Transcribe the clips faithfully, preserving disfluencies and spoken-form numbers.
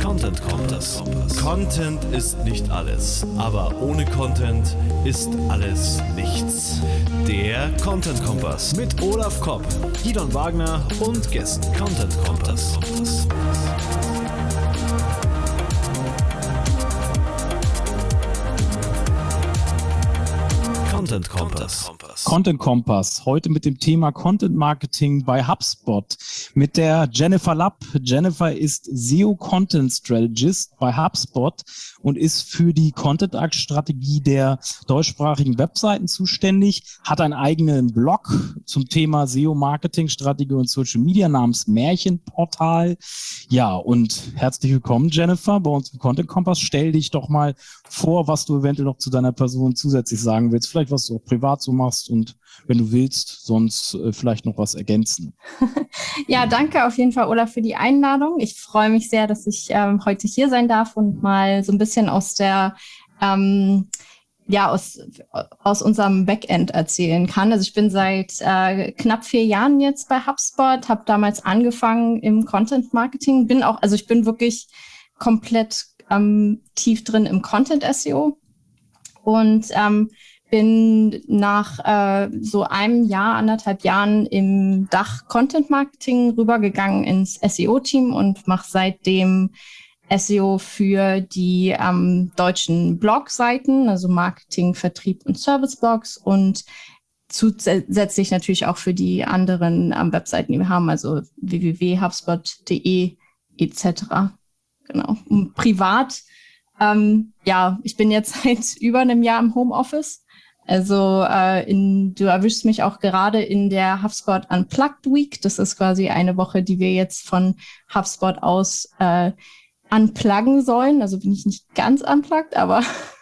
Content Kompass. Content ist nicht alles, aber ohne Content ist alles nichts. Der Content Kompass mit Olaf Kopp, Gidon Wagner und Gästen. Content Kompass. Content Kompass. Content Kompass. Heute mit dem Thema Content Marketing bei HubSpot mit der Jennifer Lapp. Jennifer ist S E O Content Strategist bei HubSpot und ist für die Content-Strategie der deutschsprachigen Webseiten zuständig, hat einen eigenen Blog zum Thema S E O Marketing Strategie und Social Media namens Märchenportal. Ja, und herzlich willkommen, Jennifer, bei uns im Content Kompass. Stell dich doch mal vor, was du eventuell noch zu deiner Person zusätzlich sagen willst. Vielleicht, was du auch privat so machst und wenn du willst, sonst äh, vielleicht noch was ergänzen. Ja, danke auf jeden Fall, Olaf, für die Einladung. Ich freue mich sehr, dass ich ähm, heute hier sein darf und mal so ein bisschen aus der, ähm, ja, aus, aus unserem Backend erzählen kann. Also ich bin seit äh, knapp vier Jahren jetzt bei HubSpot, habe damals angefangen im Content Marketing, bin auch, also ich bin wirklich komplett ähm, tief drin im Content S E O und ähm, bin nach äh, so einem Jahr, anderthalb Jahren im Dach Content Marketing rübergegangen ins S E O-Team und mache seitdem S E O für die ähm, deutschen Blogseiten, also Marketing, Vertrieb und Service-Blogs und zusätzlich natürlich auch für die anderen ähm, Webseiten, die wir haben, also w w w punkt hubspot punkt d e et cetera. Genau. Und privat, ähm, ja, ich bin jetzt seit über einem Jahr im Homeoffice. Also äh, in, du erwischst mich auch gerade in der HubSpot Unplugged Week. Das ist quasi eine Woche, die wir jetzt von HubSpot aus äh, unpluggen sollen. Also bin ich nicht ganz unplugged, aber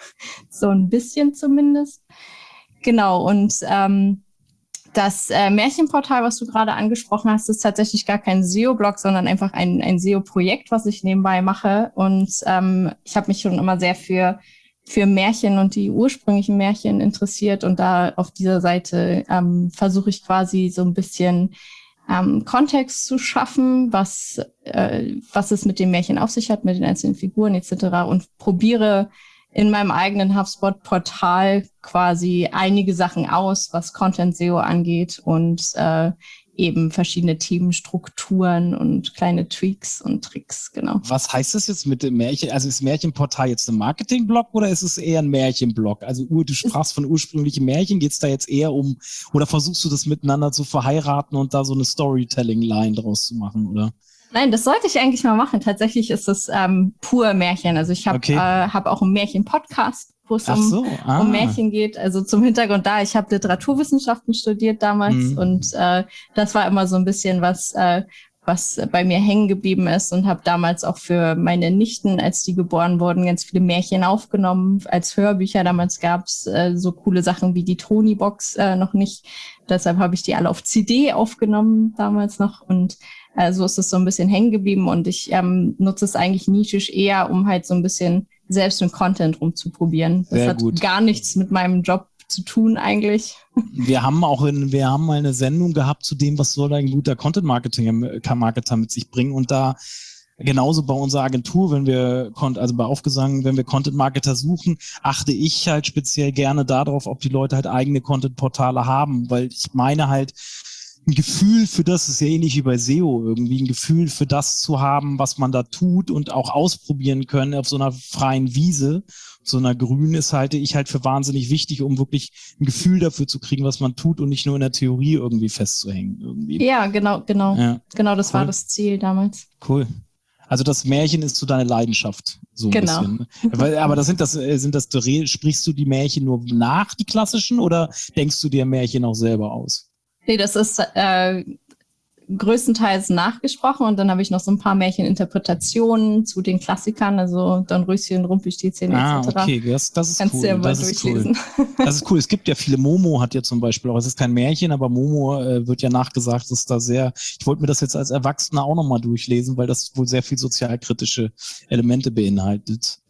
so ein bisschen zumindest. Genau, und ähm, das äh, Märchenportal, was du gerade angesprochen hast, ist tatsächlich gar kein S E O-Blog, sondern einfach ein, ein S E O-Projekt, was ich nebenbei mache. Und ähm, ich habe mich schon immer sehr für für Märchen und die ursprünglichen Märchen interessiert und da auf dieser Seite ähm, versuche ich quasi so ein bisschen ähm, Kontext zu schaffen, was äh, was es mit dem Märchen auf sich hat, mit den einzelnen Figuren et cetera und probiere in meinem eigenen HubSpot-Portal quasi einige Sachen aus, was Content S E O angeht und äh, eben verschiedene Themenstrukturen und kleine Tweaks und Tricks, genau. Was heißt das jetzt mit dem Märchen? Also ist Märchenportal jetzt ein Marketingblog oder ist es eher ein Märchenblog? Also du sprachst von ursprünglichen Märchen, geht es da jetzt eher um, oder versuchst du das miteinander zu verheiraten und da so eine Storytelling-Line draus zu machen, oder? Nein, das sollte ich eigentlich mal machen. Tatsächlich ist es ähm, pur Märchen. Also ich habe okay. äh, hab auch einen Märchen-Podcast, wo es um, so, ah. um Märchen geht. Also zum Hintergrund da, ich habe Literaturwissenschaften studiert damals mhm. und äh, das war immer so ein bisschen was, äh, was bei mir hängen geblieben ist und habe damals auch für meine Nichten, als die geboren wurden, ganz viele Märchen aufgenommen als Hörbücher. Damals gab's äh, so coole Sachen wie die Tony-Box äh, noch nicht. Deshalb habe ich die alle auf C D aufgenommen damals noch und äh, so ist es so ein bisschen hängen geblieben und ich ähm, nutze es eigentlich nischisch eher, um halt so ein bisschen selbst mit Content rumzuprobieren. Das Sehr hat gut. gar nichts mit meinem Job zu tun eigentlich. Wir haben auch in, wir haben mal eine Sendung gehabt zu dem, was soll ein guter Content-Marketer mit sich bringen und da genauso bei unserer Agentur, wenn wir, also bei Aufgesang, wenn wir Content-Marketer suchen, achte ich halt speziell gerne darauf, ob die Leute halt eigene Content-Portale haben, weil ich meine halt, ein Gefühl für das ist ja ähnlich wie bei S E O irgendwie, ein Gefühl für das zu haben, was man da tut und auch ausprobieren können auf so einer freien Wiese, so einer grünen ist halte ich halt für wahnsinnig wichtig, um wirklich ein Gefühl dafür zu kriegen, was man tut und nicht nur in der Theorie irgendwie festzuhängen irgendwie. Ja, genau, genau. Ja. Genau, das cool. war das Ziel damals. Cool. Also das Märchen ist so deine Leidenschaft, so ein genau. bisschen. Weil, aber das sind das, sind das, sprichst du die Märchen nur nach, die klassischen, oder denkst du dir Märchen auch selber aus? Nee, das ist äh, größtenteils nachgesprochen und dann habe ich noch so ein paar Märcheninterpretationen zu den Klassikern, also Dornröschen, Rumpelstilzchen ah, et cetera. Okay, das, das ist Kannst cool. du ja mal das durchlesen. Ist cool. Das ist cool. Es gibt ja viele, Momo hat ja zum Beispiel auch, es ist kein Märchen, aber Momo äh, wird ja nachgesagt, dass da sehr, ich wollte mir das jetzt als Erwachsener auch nochmal durchlesen, weil das wohl sehr viel sozialkritische Elemente beinhaltet.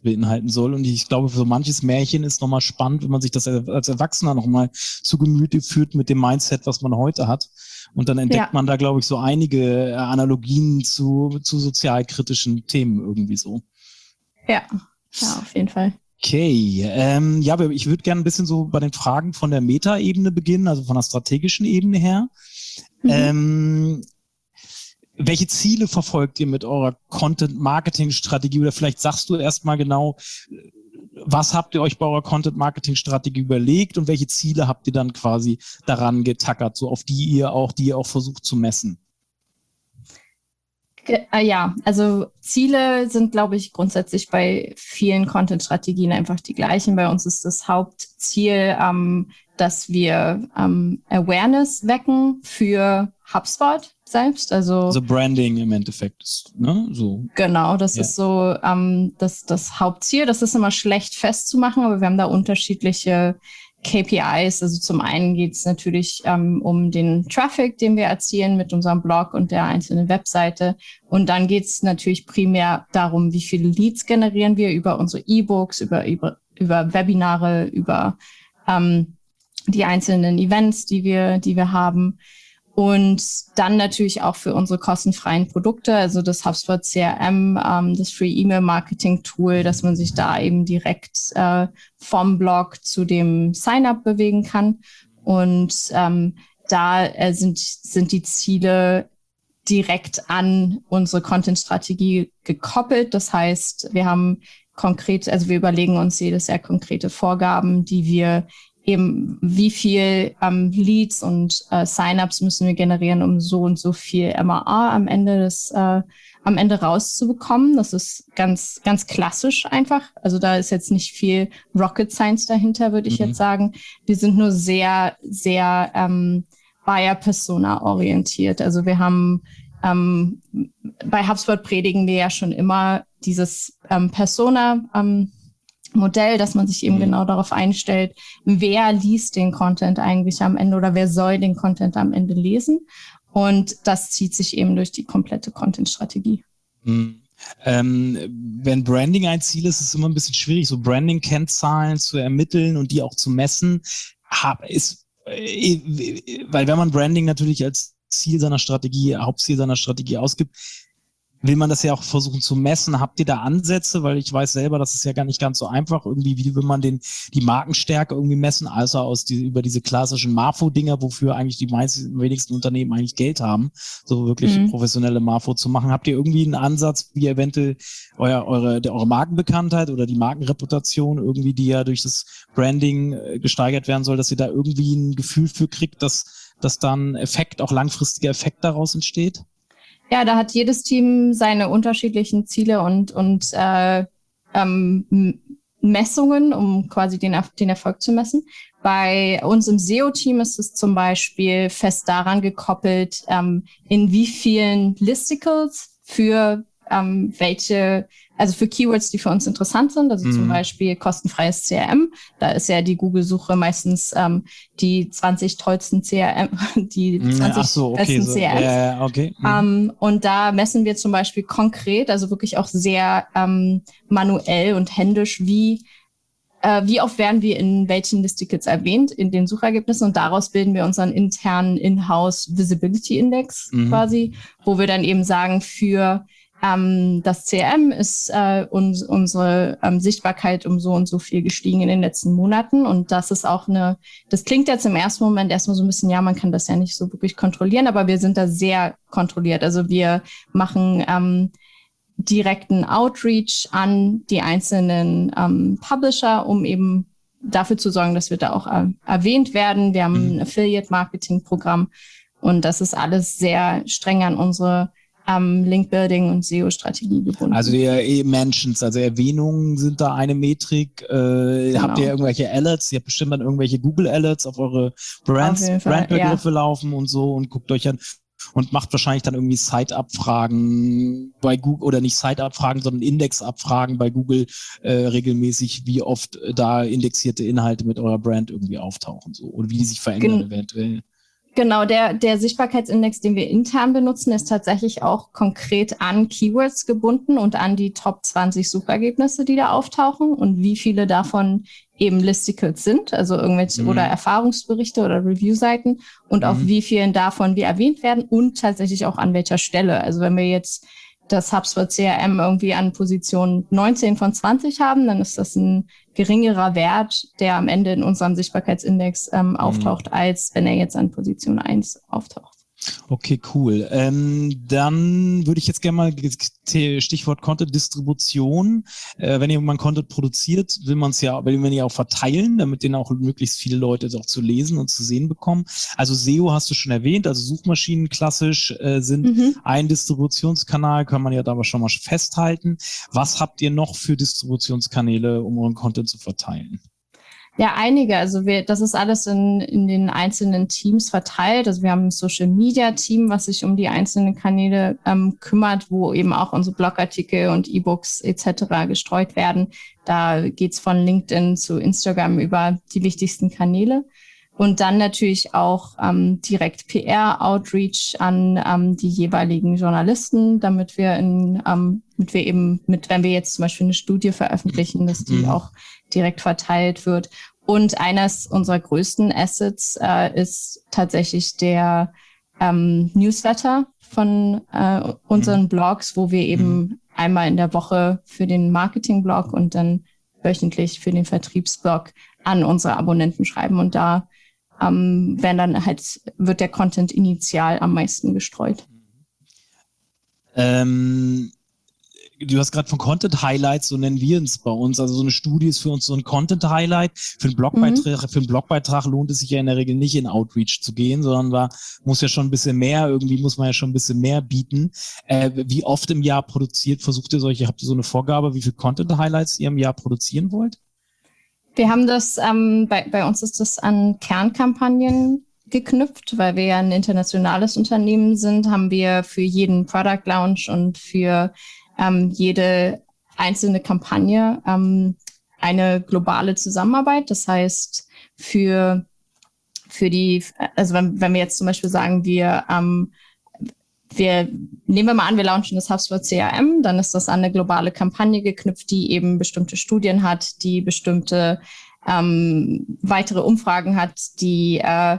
beinhalten soll. Und ich glaube, für so manches Märchen ist nochmal spannend, wenn man sich das als Erwachsener nochmal zu Gemüte führt mit dem Mindset, was man heute hat. Und dann entdeckt ja. man da, glaube ich, so einige Analogien zu, zu sozialkritischen Themen irgendwie so. Ja, ja, auf jeden Fall. Okay, ähm, ja, aber ich würde gerne ein bisschen so bei den Fragen von der Meta-Ebene beginnen, also von der strategischen Ebene her. Mhm. Ähm, welche Ziele verfolgt ihr mit eurer Content-Marketing-Strategie? Oder vielleicht sagst du erstmal genau, was habt ihr euch bei eurer Content-Marketing-Strategie überlegt und welche Ziele habt ihr dann quasi daran getackert, so auf die ihr auch, die ihr auch versucht zu messen? Ja, also Ziele sind, glaube ich, grundsätzlich bei vielen Content-Strategien einfach die gleichen. Bei uns ist das Hauptziel, ähm, dass wir ähm, Awareness wecken für HubSpot selbst. Also, also Branding im Endeffekt, ne? So. Genau, das ja. ist so ähm, das, das Hauptziel. Das ist immer schlecht festzumachen, aber wir haben da unterschiedliche K P Is. Also zum einen geht es natürlich ähm, um den Traffic, den wir erzielen mit unserem Blog und der einzelnen Webseite. Und dann geht es natürlich primär darum, wie viele Leads generieren wir über unsere E-Books, über, über, über Webinare, über ähm, die einzelnen Events, die wir, die wir haben. Und dann natürlich auch für unsere kostenfreien Produkte, also das HubSpot C R M, ähm, das Free Email Marketing Tool, dass man sich da eben direkt äh, vom Blog zu dem Sign-up bewegen kann. Und ähm, da äh, sind, sind die Ziele direkt an unsere Content-Strategie gekoppelt. Das heißt, wir haben konkret, also wir überlegen uns jedes Jahr konkrete Vorgaben, die wir eben, wie viel ähm, Leads und äh, Sign-ups müssen wir generieren, um so und so viel M A A am Ende des, äh, am Ende rauszubekommen. Das ist ganz, ganz klassisch einfach. Also da ist jetzt nicht viel Rocket Science dahinter, würde ich mhm. jetzt sagen. Wir sind nur sehr, sehr ähm, Buyer-Persona orientiert. Also wir haben ähm, bei HubSpot predigen wir ja schon immer dieses ähm, Persona ähm, Modell, dass man sich eben mhm. genau darauf einstellt, wer liest den Content eigentlich am Ende oder wer soll den Content am Ende lesen. Und das zieht sich eben durch die komplette Content-Strategie. Mhm. Ähm, wenn Branding ein Ziel ist, ist es immer ein bisschen schwierig, so Branding-Kennzahlen zu ermitteln und die auch zu messen. Hab, ist, äh, weil wenn man Branding natürlich als Ziel seiner Strategie, Hauptziel seiner Strategie ausgibt, will man das ja auch versuchen zu messen. Habt ihr da Ansätze? Weil ich weiß selber, das ist ja gar nicht ganz so einfach. Irgendwie, wie will man den, die Markenstärke irgendwie messen? Also aus die, über diese klassischen Marfo-Dinger, wofür eigentlich die meisten, wenigsten Unternehmen eigentlich Geld haben, so wirklich mhm. professionelle Marfo zu machen. Habt ihr irgendwie einen Ansatz, wie eventuell euer, eure, eure Markenbekanntheit oder die Markenreputation irgendwie, die ja durch das Branding gesteigert werden soll, dass ihr da irgendwie ein Gefühl für kriegt, dass, dass dann Effekt, auch langfristiger Effekt daraus entsteht? Ja, da hat jedes Team seine unterschiedlichen Ziele und, und äh, ähm, Messungen, um quasi den, den Erfolg zu messen. Bei uns im S E O-Team ist es zum Beispiel fest daran gekoppelt, ähm, in wie vielen Listicles für ähm, welche, also für Keywords, die für uns interessant sind, also mhm. zum Beispiel kostenfreies C R M. Da ist ja die Google-Suche meistens ähm, die zwanzig tollsten C R M, die zwanzig Ach so, okay, besten so. C R Ms. Ja, okay. Mhm. Ähm, und da messen wir zum Beispiel konkret, also wirklich auch sehr ähm, manuell und händisch, wie äh, wie oft werden wir in welchen Listicles erwähnt in den Suchergebnissen, und daraus bilden wir unseren internen In-house Visibility Index mhm. quasi, wo wir dann eben sagen, für Ähm, das C R M ist äh, uns, unsere ähm, Sichtbarkeit um so und so viel gestiegen in den letzten Monaten. Und das ist auch eine, das klingt jetzt im ersten Moment erstmal so ein bisschen, ja, man kann das ja nicht so wirklich kontrollieren, aber wir sind da sehr kontrolliert. Also wir machen ähm, direkten Outreach an die einzelnen ähm, Publisher, um eben dafür zu sorgen, dass wir da auch äh, erwähnt werden. Wir haben ein Affiliate-Marketing-Programm und das ist alles sehr streng an unsere Ähm, Link-Building und S E O-Strategie gebunden. Also die Mentions, also Erwähnungen sind da eine Metrik. Äh, genau. Habt ihr irgendwelche Alerts? Ihr habt bestimmt dann irgendwelche Google-Alerts auf eure Brands, auf Brandbegriffe ja. laufen und so und guckt euch an und macht wahrscheinlich dann irgendwie Site-Abfragen bei Google, oder nicht Site-Abfragen, sondern Index-Abfragen bei Google äh, regelmäßig, wie oft äh, da indexierte Inhalte mit eurer Brand irgendwie auftauchen so und wie die sich verändern Gen- eventuell. Genau, der, der Sichtbarkeitsindex, den wir intern benutzen, ist tatsächlich auch konkret an Keywords gebunden und an die Top zwanzig Suchergebnisse, die da auftauchen und wie viele davon eben Listicles sind, also irgendwelche mhm. oder Erfahrungsberichte oder Review-Seiten und mhm. auf wie vielen davon wir erwähnt werden und tatsächlich auch an welcher Stelle. Also wenn wir jetzt das HubSpot C R M irgendwie an Position neunzehn von zwanzig haben, dann ist das ein geringerer Wert, der am Ende in unserem Sichtbarkeitsindex ähm, mhm. auftaucht, als wenn er jetzt an Position eins auftaucht. Okay, cool. Ähm, dann würde ich jetzt gerne mal Stichwort Content-Distribution. Äh, wenn jemand Content produziert, will man es ja, will man ja auch verteilen, damit den auch möglichst viele Leute auch zu lesen und zu sehen bekommen. Also S E O hast du schon erwähnt, also Suchmaschinen klassisch äh, sind mhm. ein Distributionskanal, kann man ja da aber schon mal festhalten. Was habt ihr noch für Distributionskanäle, um euren Content zu verteilen? Ja, einige. Also wir, das ist alles in, in den einzelnen Teams verteilt. Also wir haben ein Social-Media-Team, was sich um die einzelnen Kanäle ähm, kümmert, wo eben auch unsere Blogartikel und E-Books et cetera gestreut werden. Da geht's von LinkedIn zu Instagram über die wichtigsten Kanäle. Und dann natürlich auch ähm, direkt P R-Outreach an ähm, die jeweiligen Journalisten, damit wir in, ähm, damit wir eben mit, wenn wir jetzt zum Beispiel eine Studie veröffentlichen, dass die mhm. auch direkt verteilt wird. Und eines unserer größten Assets äh, ist tatsächlich der ähm, Newsletter von äh, unseren mhm. Blogs, wo wir eben mhm. einmal in der Woche für den Marketing-Blog und dann wöchentlich für den Vertriebsblog an unsere Abonnenten schreiben. Und da ähm, werden dann halt, wird der Content initial am meisten gestreut. Ähm Du hast gerade von Content-Highlights, so nennen wir es bei uns. Also so eine Studie ist für uns so ein Content-Highlight. Für einen Blogbeitrag, mhm. für einen Blogbeitrag lohnt es sich ja in der Regel nicht in Outreach zu gehen, sondern da muss ja schon ein bisschen mehr, irgendwie muss man ja schon ein bisschen mehr bieten. Äh, wie oft im Jahr produziert, versucht ihr solche, habt ihr so eine Vorgabe, wie viele Content-Highlights ihr im Jahr produzieren wollt? Wir haben das, ähm, bei, bei uns ist das an Kernkampagnen geknüpft, weil wir ja ein internationales Unternehmen sind, haben wir für jeden Product Launch und für Ähm, jede einzelne Kampagne ähm, eine globale Zusammenarbeit. Das heißt, für, für die, also wenn, wenn wir jetzt zum Beispiel sagen, wir, ähm, wir nehmen wir mal an, wir launchen das HubSpot C R M, dann ist das an eine globale Kampagne geknüpft, die eben bestimmte Studien hat, die bestimmte ähm, weitere Umfragen hat, die äh,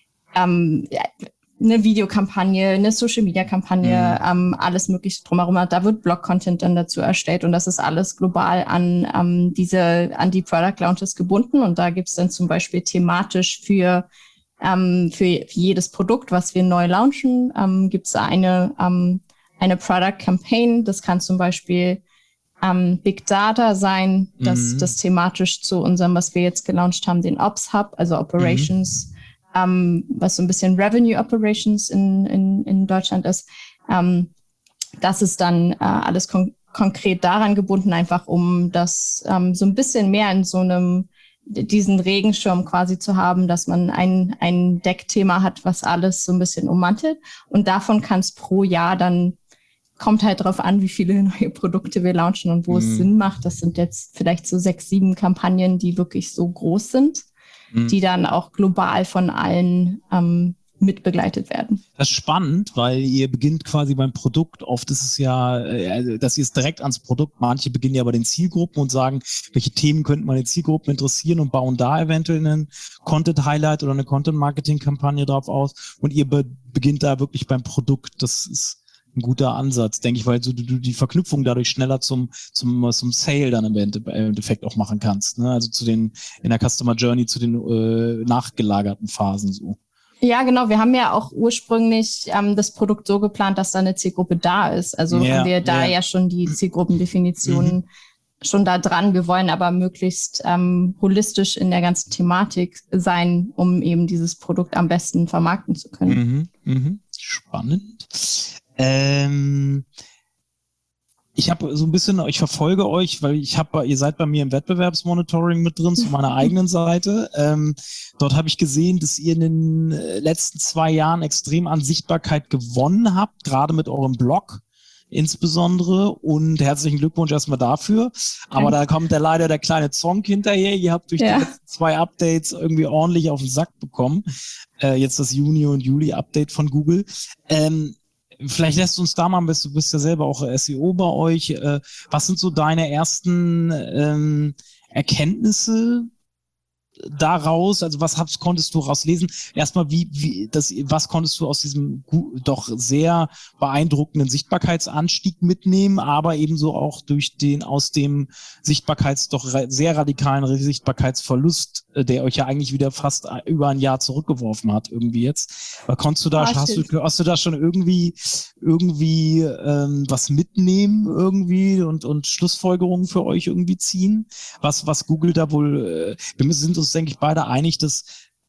ähm, eine Videokampagne, eine Social-Media-Kampagne, mhm. ähm, alles Mögliche drumherum. Da wird Blog-Content dann dazu erstellt und das ist alles global an ähm, diese, an die Product-Launches gebunden und da gibt's dann zum Beispiel thematisch für ähm, für jedes Produkt, was wir neu launchen, ähm, gibt's eine ähm, eine Product-Campaign. Das kann zum Beispiel ähm, Big Data sein, das mhm. das thematisch zu unserem, was wir jetzt gelauncht haben, den Ops Hub, also Operations. Mhm. Um, was so ein bisschen Revenue Operations in, in, in Deutschland ist. Um, das ist dann uh, alles kon- konkret daran gebunden, einfach um das um, so ein bisschen mehr in so einem, diesen Regenschirm quasi zu haben, dass man ein, ein Deckthema hat, was alles so ein bisschen ummantelt. Und davon kann es pro Jahr dann, kommt halt drauf an, wie viele neue Produkte wir launchen und wo mhm. es Sinn macht. Das sind jetzt vielleicht so sechs, sieben Kampagnen, die wirklich so groß sind, die dann auch global von allen ähm, mitbegleitet werden. Das ist spannend, weil ihr beginnt quasi beim Produkt. Oft ist es ja, äh, dass ihr es direkt ans Produkt, manche beginnen ja bei den Zielgruppen und sagen, welche Themen könnten meine Zielgruppen interessieren und bauen da eventuell einen Content-Highlight oder eine Content-Marketing-Kampagne drauf aus und ihr be- beginnt da wirklich beim Produkt. Das ist ein guter Ansatz, denke ich, weil du, du die Verknüpfung dadurch schneller zum zum zum Sale dann im Endeffekt auch machen kannst, ne? Also zu den in der Customer Journey zu den äh, nachgelagerten Phasen so. Ja, genau. Wir haben ja auch ursprünglich ähm, das Produkt so geplant, dass da eine Zielgruppe da ist. Also yeah, haben wir da yeah. ja schon die Zielgruppendefinitionen mhm. schon da dran. Wir wollen aber möglichst ähm, holistisch in der ganzen Thematik sein, um eben dieses Produkt am besten vermarkten zu können. Mhm. Mhm. Spannend. Ähm, ich habe so ein bisschen, ich verfolge euch, weil ich habe, ihr seid bei mir im Wettbewerbsmonitoring mit drin zu meiner eigenen Seite. Ähm, dort habe ich gesehen, dass ihr in den letzten zwei Jahren extrem an Sichtbarkeit gewonnen habt, gerade mit eurem Blog. insbesondere. Und herzlichen Glückwunsch erstmal dafür. Aber da kommt der, leider der kleine Zonk hinterher. Ihr habt durch ja. die letzten zwei Updates irgendwie ordentlich auf den Sack bekommen. Äh, jetzt das Juni- und Juli-Update von Google. Ähm, Vielleicht lässt du uns da mal, du bist ja selber auch S E O bei euch. Äh, was sind so deine ersten ähm, Erkenntnisse daraus? Also was hast, konntest du rauslesen? Erstmal, wie, wie, das, was konntest du aus diesem doch sehr beeindruckenden Sichtbarkeitsanstieg mitnehmen, aber ebenso auch durch den aus dem Sichtbarkeits, doch sehr radikalen Sichtbarkeitsverlust, der euch ja eigentlich wieder fast über ein Jahr zurückgeworfen hat, irgendwie jetzt. Aber konntest du da, ah, hast, du, hast du da schon irgendwie, irgendwie ähm, was mitnehmen irgendwie und, und Schlussfolgerungen für euch irgendwie ziehen? Was, was Google da wohl, äh, wir sind uns denke ich, beide einig, dass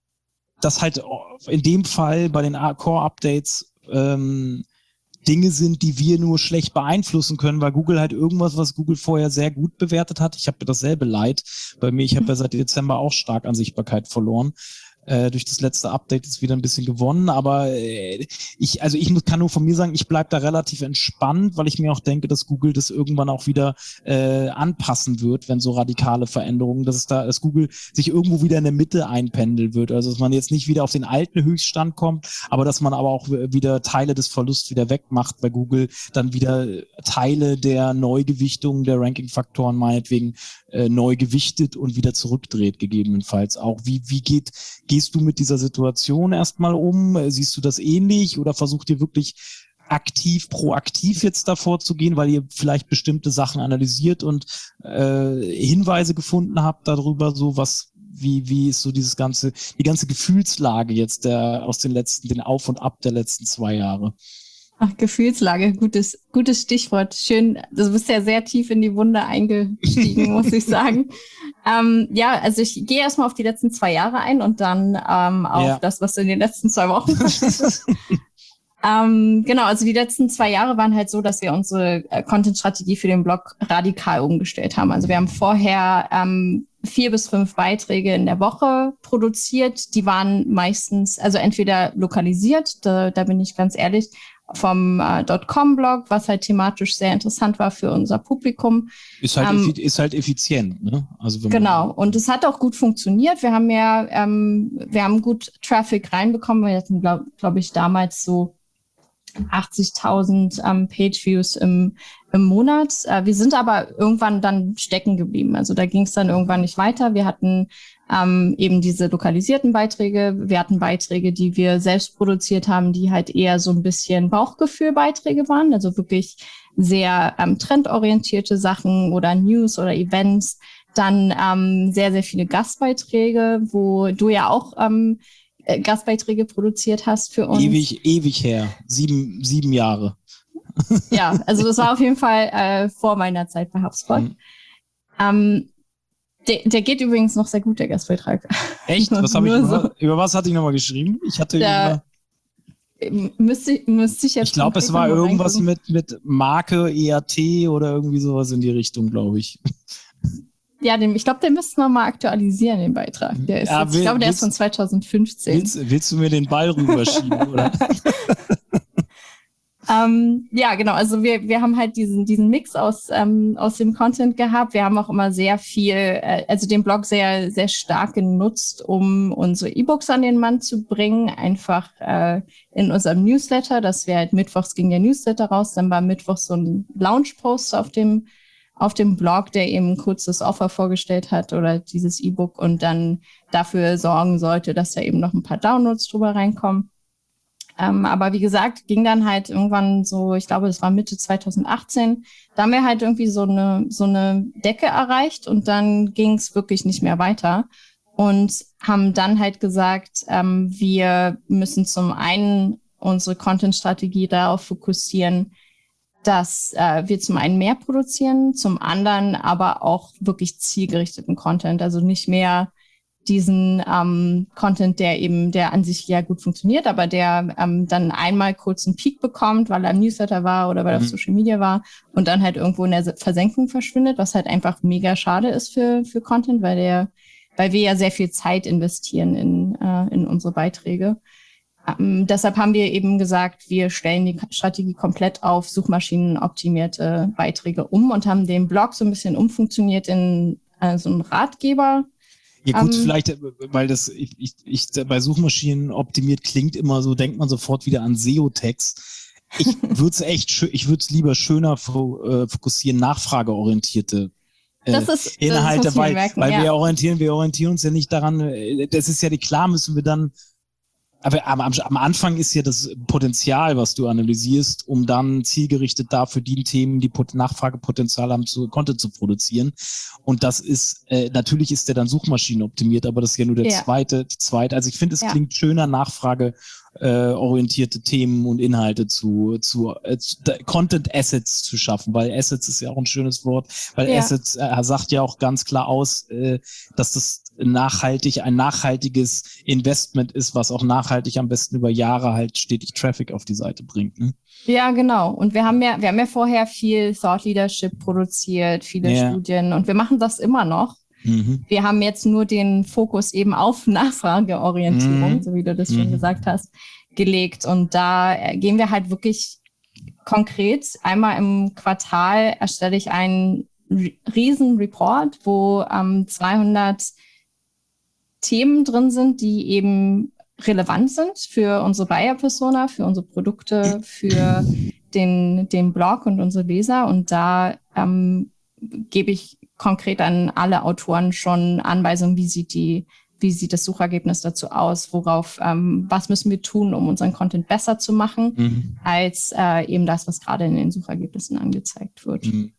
das halt in dem Fall bei den Core-Updates ähm, Dinge sind, die wir nur schlecht beeinflussen können, weil Google halt irgendwas, was Google vorher sehr gut bewertet hat. Ich habe dasselbe Leid bei mir. Ich habe ja seit Dezember auch stark an Sichtbarkeit verloren. Äh, durch das letzte Update ist wieder ein bisschen gewonnen, aber äh, ich, also ich muss, kann nur von mir sagen, ich bleib da relativ entspannt, weil ich mir auch denke, dass Google das irgendwann auch wieder äh, anpassen wird, wenn so radikale Veränderungen, dass es da, dass Google sich irgendwo wieder in der Mitte einpendeln wird, also dass man jetzt nicht wieder auf den alten Höchststand kommt, aber dass man aber auch wieder Teile des Verlusts wieder wegmacht, weil Google dann wieder Teile der Neugewichtung der Ranking-Faktoren meinetwegen äh, neu gewichtet und wieder zurückdreht, gegebenenfalls auch. Wie, wie geht Gehst du mit dieser Situation erstmal um? Siehst du das ähnlich oder versucht ihr wirklich aktiv, proaktiv jetzt davor zu gehen, weil ihr vielleicht bestimmte Sachen analysiert und äh, Hinweise gefunden habt darüber, so was, wie, wie ist so dieses ganze, die ganze Gefühlslage jetzt der aus den letzten, den Auf und Ab der letzten zwei Jahre? Ach, Gefühlslage, gutes, gutes Stichwort. Schön, du bist ja sehr tief in die Wunde eingestiegen, muss ich sagen. Ähm, ja, also ich gehe erstmal auf die letzten zwei Jahre ein und dann ähm, auf ja. das, was in den letzten zwei Wochen passiert ist. ähm, genau, also die letzten zwei Jahre waren halt so, dass wir unsere äh, Content-Strategie für den Blog radikal umgestellt haben. Also wir haben vorher ähm, vier bis fünf Beiträge in der Woche produziert. Die waren meistens, also entweder lokalisiert, da, da bin ich ganz ehrlich, vom äh, .com-Blog, was halt thematisch sehr interessant war für unser Publikum. Ist halt, ähm, ist halt effizient, ne? Also wenn genau, man und es hat auch gut funktioniert. Wir haben ja, ähm, wir haben gut Traffic reinbekommen. Wir hatten, glaube glaub ich, damals so achtzigtausend ähm, Page-Views im, im Monat. Äh, wir sind aber irgendwann dann stecken geblieben. Also da ging es dann irgendwann nicht weiter. Wir hatten ähm, eben diese lokalisierten Beiträge. Wir hatten Beiträge, die wir selbst produziert haben, die halt eher so ein bisschen Bauchgefühl-Beiträge waren. Also wirklich sehr ähm, trendorientierte Sachen oder News oder Events. Dann ähm, sehr, sehr viele Gastbeiträge, wo du ja auch ähm, Gastbeiträge produziert hast für uns. Ewig, ewig her. Sieben, sieben Jahre. Ja, also das war auf jeden Fall äh, vor meiner Zeit bei HubSpot. Mhm. Ähm, der, der geht übrigens noch sehr gut, der Gastbeitrag. Echt? Was habe ich so. Über was hatte ich nochmal geschrieben? Ich hatte da, über, müsste, müsste ich jetzt. Ich glaube, es war irgendwas mit, mit Marke, E A T oder irgendwie sowas in die Richtung, glaube ich. Ja, den, ich glaube, den müssten wir mal aktualisieren, den Beitrag. Der ist ja, jetzt, will, ich glaube, der willst, ist von zwanzig fünfzehn. Willst, willst du mir den Ball rüberschieben, oder? ähm, ja, genau. Also wir, wir haben halt diesen, diesen Mix aus, ähm, aus dem Content gehabt. Wir haben auch immer sehr viel, äh, also den Blog sehr, sehr stark genutzt, um unsere E-Books an den Mann zu bringen. Einfach äh, in unserem Newsletter, dass wir halt mittwochs ging der Newsletter raus, dann war mittwochs so ein Launch-Post auf dem auf dem Blog, der eben ein kurzes Offer vorgestellt hat oder dieses E-Book und dann dafür sorgen sollte, dass da eben noch ein paar Downloads drüber reinkommen. Ähm, aber wie gesagt, ging dann halt irgendwann so, ich glaube, das war Mitte zwanzig achtzehn, da haben wir halt irgendwie so eine, so eine Decke erreicht und dann ging es wirklich nicht mehr weiter und haben dann halt gesagt, ähm, wir müssen zum einen unsere Content-Strategie darauf fokussieren, dass äh, wir zum einen mehr produzieren, zum anderen aber auch wirklich zielgerichteten Content, also nicht mehr diesen ähm, Content, der eben, der an sich ja gut funktioniert, aber der ähm, dann einmal kurz einen Peak bekommt, weil er im Newsletter war oder weil er mhm. auf Social Media war und dann halt irgendwo in der Versenkung verschwindet, was halt einfach mega schade ist für für Content, weil der, weil wir ja sehr viel Zeit investieren in äh, in unsere Beiträge. ähm, deshalb haben wir eben gesagt, wir stellen die Strategie komplett auf suchmaschinenoptimierte Beiträge um und haben den Blog so ein bisschen umfunktioniert in äh, so einen Ratgeber. Ja gut, ähm, vielleicht, weil das ich, ich, ich bei Suchmaschinen optimiert klingt immer so, denkt man sofort wieder an S E O-Tags. Ich würde es echt, schön, ich würde es lieber schöner fokussieren, nachfrageorientierte äh, das ist, Inhalte, das weil, merken, weil ja. wir orientieren, wir orientieren uns ja nicht daran, das ist ja die, klar müssen wir dann, aber am, am Anfang ist ja das Potenzial, was du analysierst, um dann zielgerichtet dafür die Themen, die Nachfragepotenzial haben, zu Content zu produzieren. Und das ist, äh, natürlich ist der dann suchmaschinenoptimiert, aber das ist ja nur der Ja. zweite, die zweite. Also ich finde, es Ja. klingt schöner, Nachfrage äh, orientierte Themen und Inhalte zu, zu, äh, zu Content Assets zu schaffen, weil Assets ist ja auch ein schönes Wort, weil Ja. Assets äh, sagt ja auch ganz klar aus, äh, dass das nachhaltig, ein nachhaltiges Investment ist, was auch nachhaltig am besten über Jahre halt stetig Traffic auf die Seite bringt. Ne? Ja, genau. Und wir haben ja, wir haben ja vorher viel Thought Leadership produziert, viele Ja. Studien und wir machen das immer noch. Mhm. Wir haben jetzt nur den Fokus eben auf Nachfrageorientierung, Mhm. so wie du das Mhm. schon gesagt hast, gelegt. Und da äh, gehen wir halt wirklich konkret. Einmal im Quartal erstelle ich einen r- riesen Report, wo ähm, zweihundert Themen drin sind, die eben relevant sind für unsere Buyer-Persona, für unsere Produkte, für den, den Blog und unsere Leser. Und da ähm, gebe ich konkret an alle Autoren schon Anweisungen, wie sieht die, wie sieht das Suchergebnis dazu aus, worauf, ähm, was müssen wir tun, um unseren Content besser zu machen, Mhm. als äh, eben das, was gerade in den Suchergebnissen angezeigt wird. Mhm.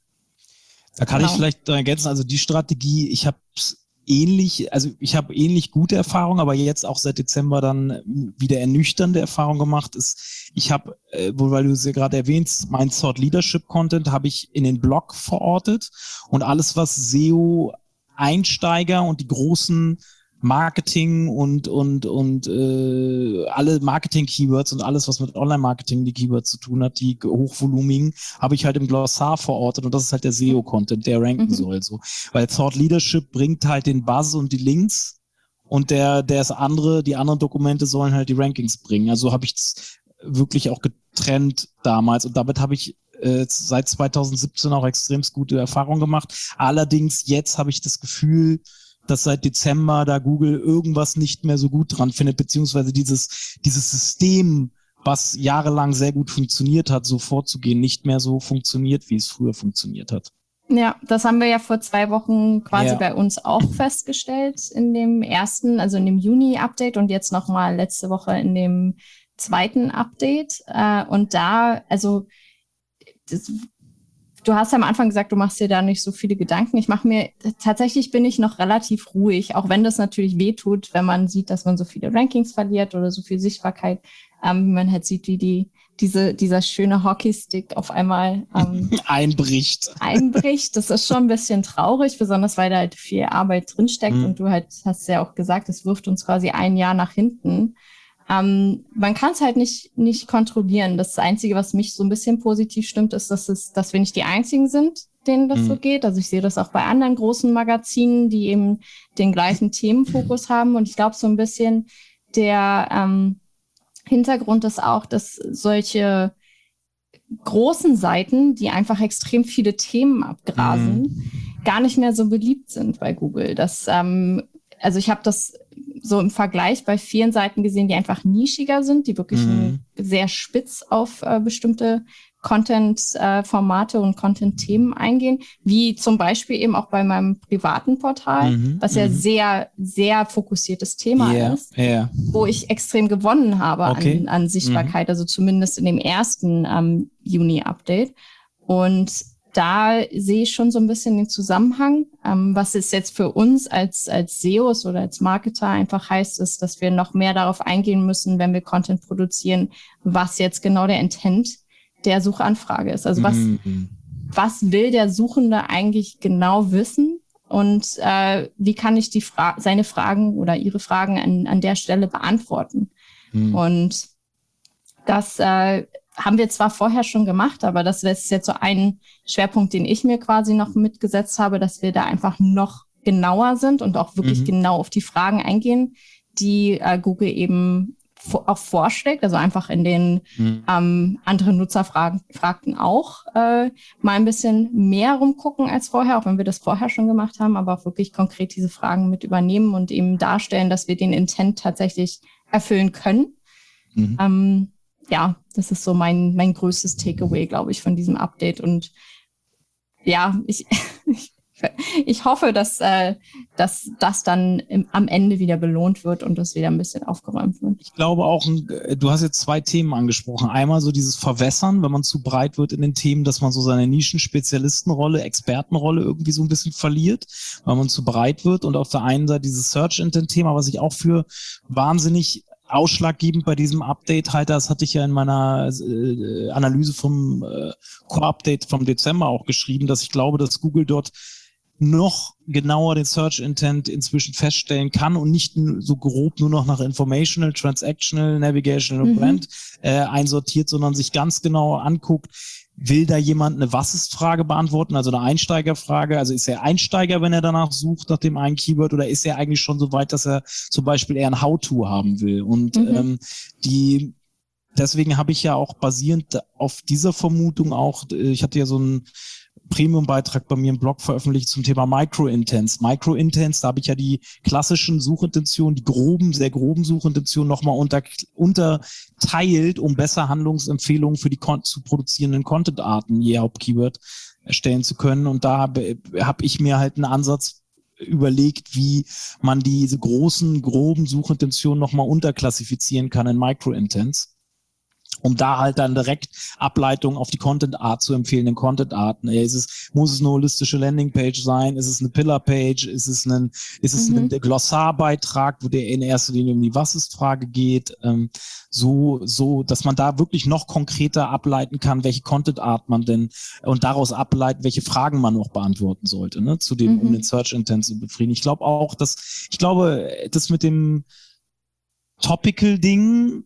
Da kann Genau. ich vielleicht ergänzen, also die Strategie, ich habe ähnlich, also ich habe ähnlich gute Erfahrungen, aber jetzt auch seit Dezember dann wieder ernüchternde Erfahrungen gemacht. Ist, ich habe, äh, weil du es ja gerade erwähnst, mein Thought Leadership Content habe ich in den Blog verortet und alles, was S E O Einsteiger und die großen Marketing und und und äh, alle Marketing-Keywords und alles, was mit Online-Marketing die Keywords zu tun hat, die hochvolumigen, habe ich halt im Glossar verortet und das ist halt der S E O-Content, der ranken Mhm. soll. So, weil Thought Leadership bringt halt den Buzz und die Links und der der das andere, die anderen Dokumente sollen halt die Rankings bringen. Also habe ich es wirklich auch getrennt damals und damit habe ich äh, seit zweitausendsiebzehn auch extremst gute Erfahrungen gemacht. Allerdings jetzt habe ich das Gefühl, dass seit Dezember da Google irgendwas nicht mehr so gut dran findet, beziehungsweise dieses, dieses System, was jahrelang sehr gut funktioniert hat, so vorzugehen, nicht mehr so funktioniert, wie es früher funktioniert hat. Ja, das haben wir ja vor zwei Wochen quasi Ja. bei uns auch festgestellt in dem ersten, also in dem Juni-Update und jetzt nochmal letzte Woche in dem zweiten Update. Äh, und da, also das, du hast am Anfang gesagt, du machst dir da nicht so viele Gedanken. Ich mache mir, tatsächlich bin ich noch relativ ruhig, auch wenn das natürlich wehtut, wenn man sieht, dass man so viele Rankings verliert oder so viel Sichtbarkeit, ähm, wie man halt sieht, wie die, diese, dieser schöne Hockeystick auf einmal ähm, einbricht. einbricht. Das ist schon ein bisschen traurig, besonders weil da halt viel Arbeit drinsteckt Mhm. und du halt hast ja auch gesagt, es wirft uns quasi ein Jahr nach hinten. Ähm, man kann es halt nicht, nicht kontrollieren. Das Einzige, was mich so ein bisschen positiv stimmt, ist, dass es, dass wir nicht die Einzigen sind, denen das Mhm. so geht. Also ich sehe das auch bei anderen großen Magazinen, die eben den gleichen Themenfokus haben. Und ich glaube, so ein bisschen der ähm, Hintergrund ist auch, dass solche großen Seiten, die einfach extrem viele Themen abgrasen, Mhm. gar nicht mehr so beliebt sind bei Google. Das, ähm, also ich habe das so im Vergleich bei vielen Seiten gesehen, die einfach nischiger sind, die wirklich Mhm. sehr spitz auf äh, bestimmte Content-Formate äh, und Content-Themen eingehen, wie zum Beispiel eben auch bei meinem privaten Portal, Mhm. was ja Mhm. sehr, sehr fokussiertes Thema Ja, ist, ja. wo ich extrem gewonnen habe Okay. an, an Sichtbarkeit, also zumindest in dem ersten ähm, Juni-Update. Und da sehe ich schon so ein bisschen den Zusammenhang. Ähm, was es jetzt für uns als, als S E Os oder als Marketer einfach heißt, ist, dass wir noch mehr darauf eingehen müssen, wenn wir Content produzieren, was jetzt genau der Intent der Suchanfrage ist. Also was, Mhm. was will der Suchende eigentlich genau wissen? Und äh, wie kann ich die Fra- seine Fragen oder ihre Fragen an, an der Stelle beantworten? Mhm. Und das äh, haben wir zwar vorher schon gemacht, aber das ist jetzt so ein Schwerpunkt, den ich mir quasi noch mitgesetzt habe, dass wir da einfach noch genauer sind und auch wirklich Mhm. genau auf die Fragen eingehen, die äh, Google eben auch vorschlägt, also einfach in den mhm. ähm, anderen Nutzerfragten auch äh, mal ein bisschen mehr rumgucken als vorher, auch wenn wir das vorher schon gemacht haben, aber auch wirklich konkret diese Fragen mit übernehmen und eben darstellen, dass wir den Intent tatsächlich erfüllen können. Mhm. Ähm, ja, das ist so mein mein größtes Takeaway, glaube ich, von diesem Update. Und ja, ich Ich hoffe, dass, äh, dass das dann im, am Ende wieder belohnt wird und das wieder ein bisschen aufgeräumt wird. Ich glaube auch, du hast jetzt zwei Themen angesprochen. Einmal so dieses Verwässern, wenn man zu breit wird in den Themen, dass man so seine Nischen-Spezialistenrolle, Expertenrolle irgendwie so ein bisschen verliert, weil man zu breit wird. Und auf der einen Seite dieses Search-Intent-Thema, was ich auch für wahnsinnig ausschlaggebend bei diesem Update halte, das hatte ich ja in meiner äh, Analyse vom äh, Core-Update vom Dezember auch geschrieben, dass ich glaube, dass Google dort noch genauer den Search Intent inzwischen feststellen kann und nicht so grob nur noch nach Informational, Transactional, Navigational und mhm. Brand äh, einsortiert, sondern sich ganz genau anguckt, will da jemand eine Was-ist-Frage beantworten, also eine Einsteigerfrage, also ist er Einsteiger, wenn er danach sucht nach dem einen Keyword, oder ist er eigentlich schon so weit, dass er zum Beispiel eher ein How-To haben will? Und mhm. ähm, die deswegen habe ich ja auch basierend auf dieser Vermutung auch, ich hatte ja so ein Premium-Beitrag bei mir im Blog veröffentlicht zum Thema Micro-Intents. Micro-Intents, da habe ich ja die klassischen Suchintentionen, die groben, sehr groben Suchintentionen nochmal unter, unterteilt, um besser Handlungsempfehlungen für die kon- zu produzierenden Content-Arten je Hauptkeyword erstellen zu können. Und da habe hab ich mir halt einen Ansatz überlegt, wie man diese großen, groben Suchintentionen nochmal unterklassifizieren kann in Micro-Intents, um da halt dann direkt Ableitungen auf die Content-Art zu empfehlenden Content-Arten. Ist es, muss es eine holistische Landingpage sein? Ist es eine Pillar-Page? Ist es ein, ist es mhm. ein Glossarbeitrag, wo der in erster Linie um die Was-ist-Frage geht? Ähm, so, so, dass man da wirklich noch konkreter ableiten kann, welche Content-Art man denn und daraus ableiten, welche Fragen man noch beantworten sollte, ne, zu dem, mhm. um den Search-Intent zu befriedigen. Ich glaube auch, dass, ich glaube, das mit dem Topical-Ding,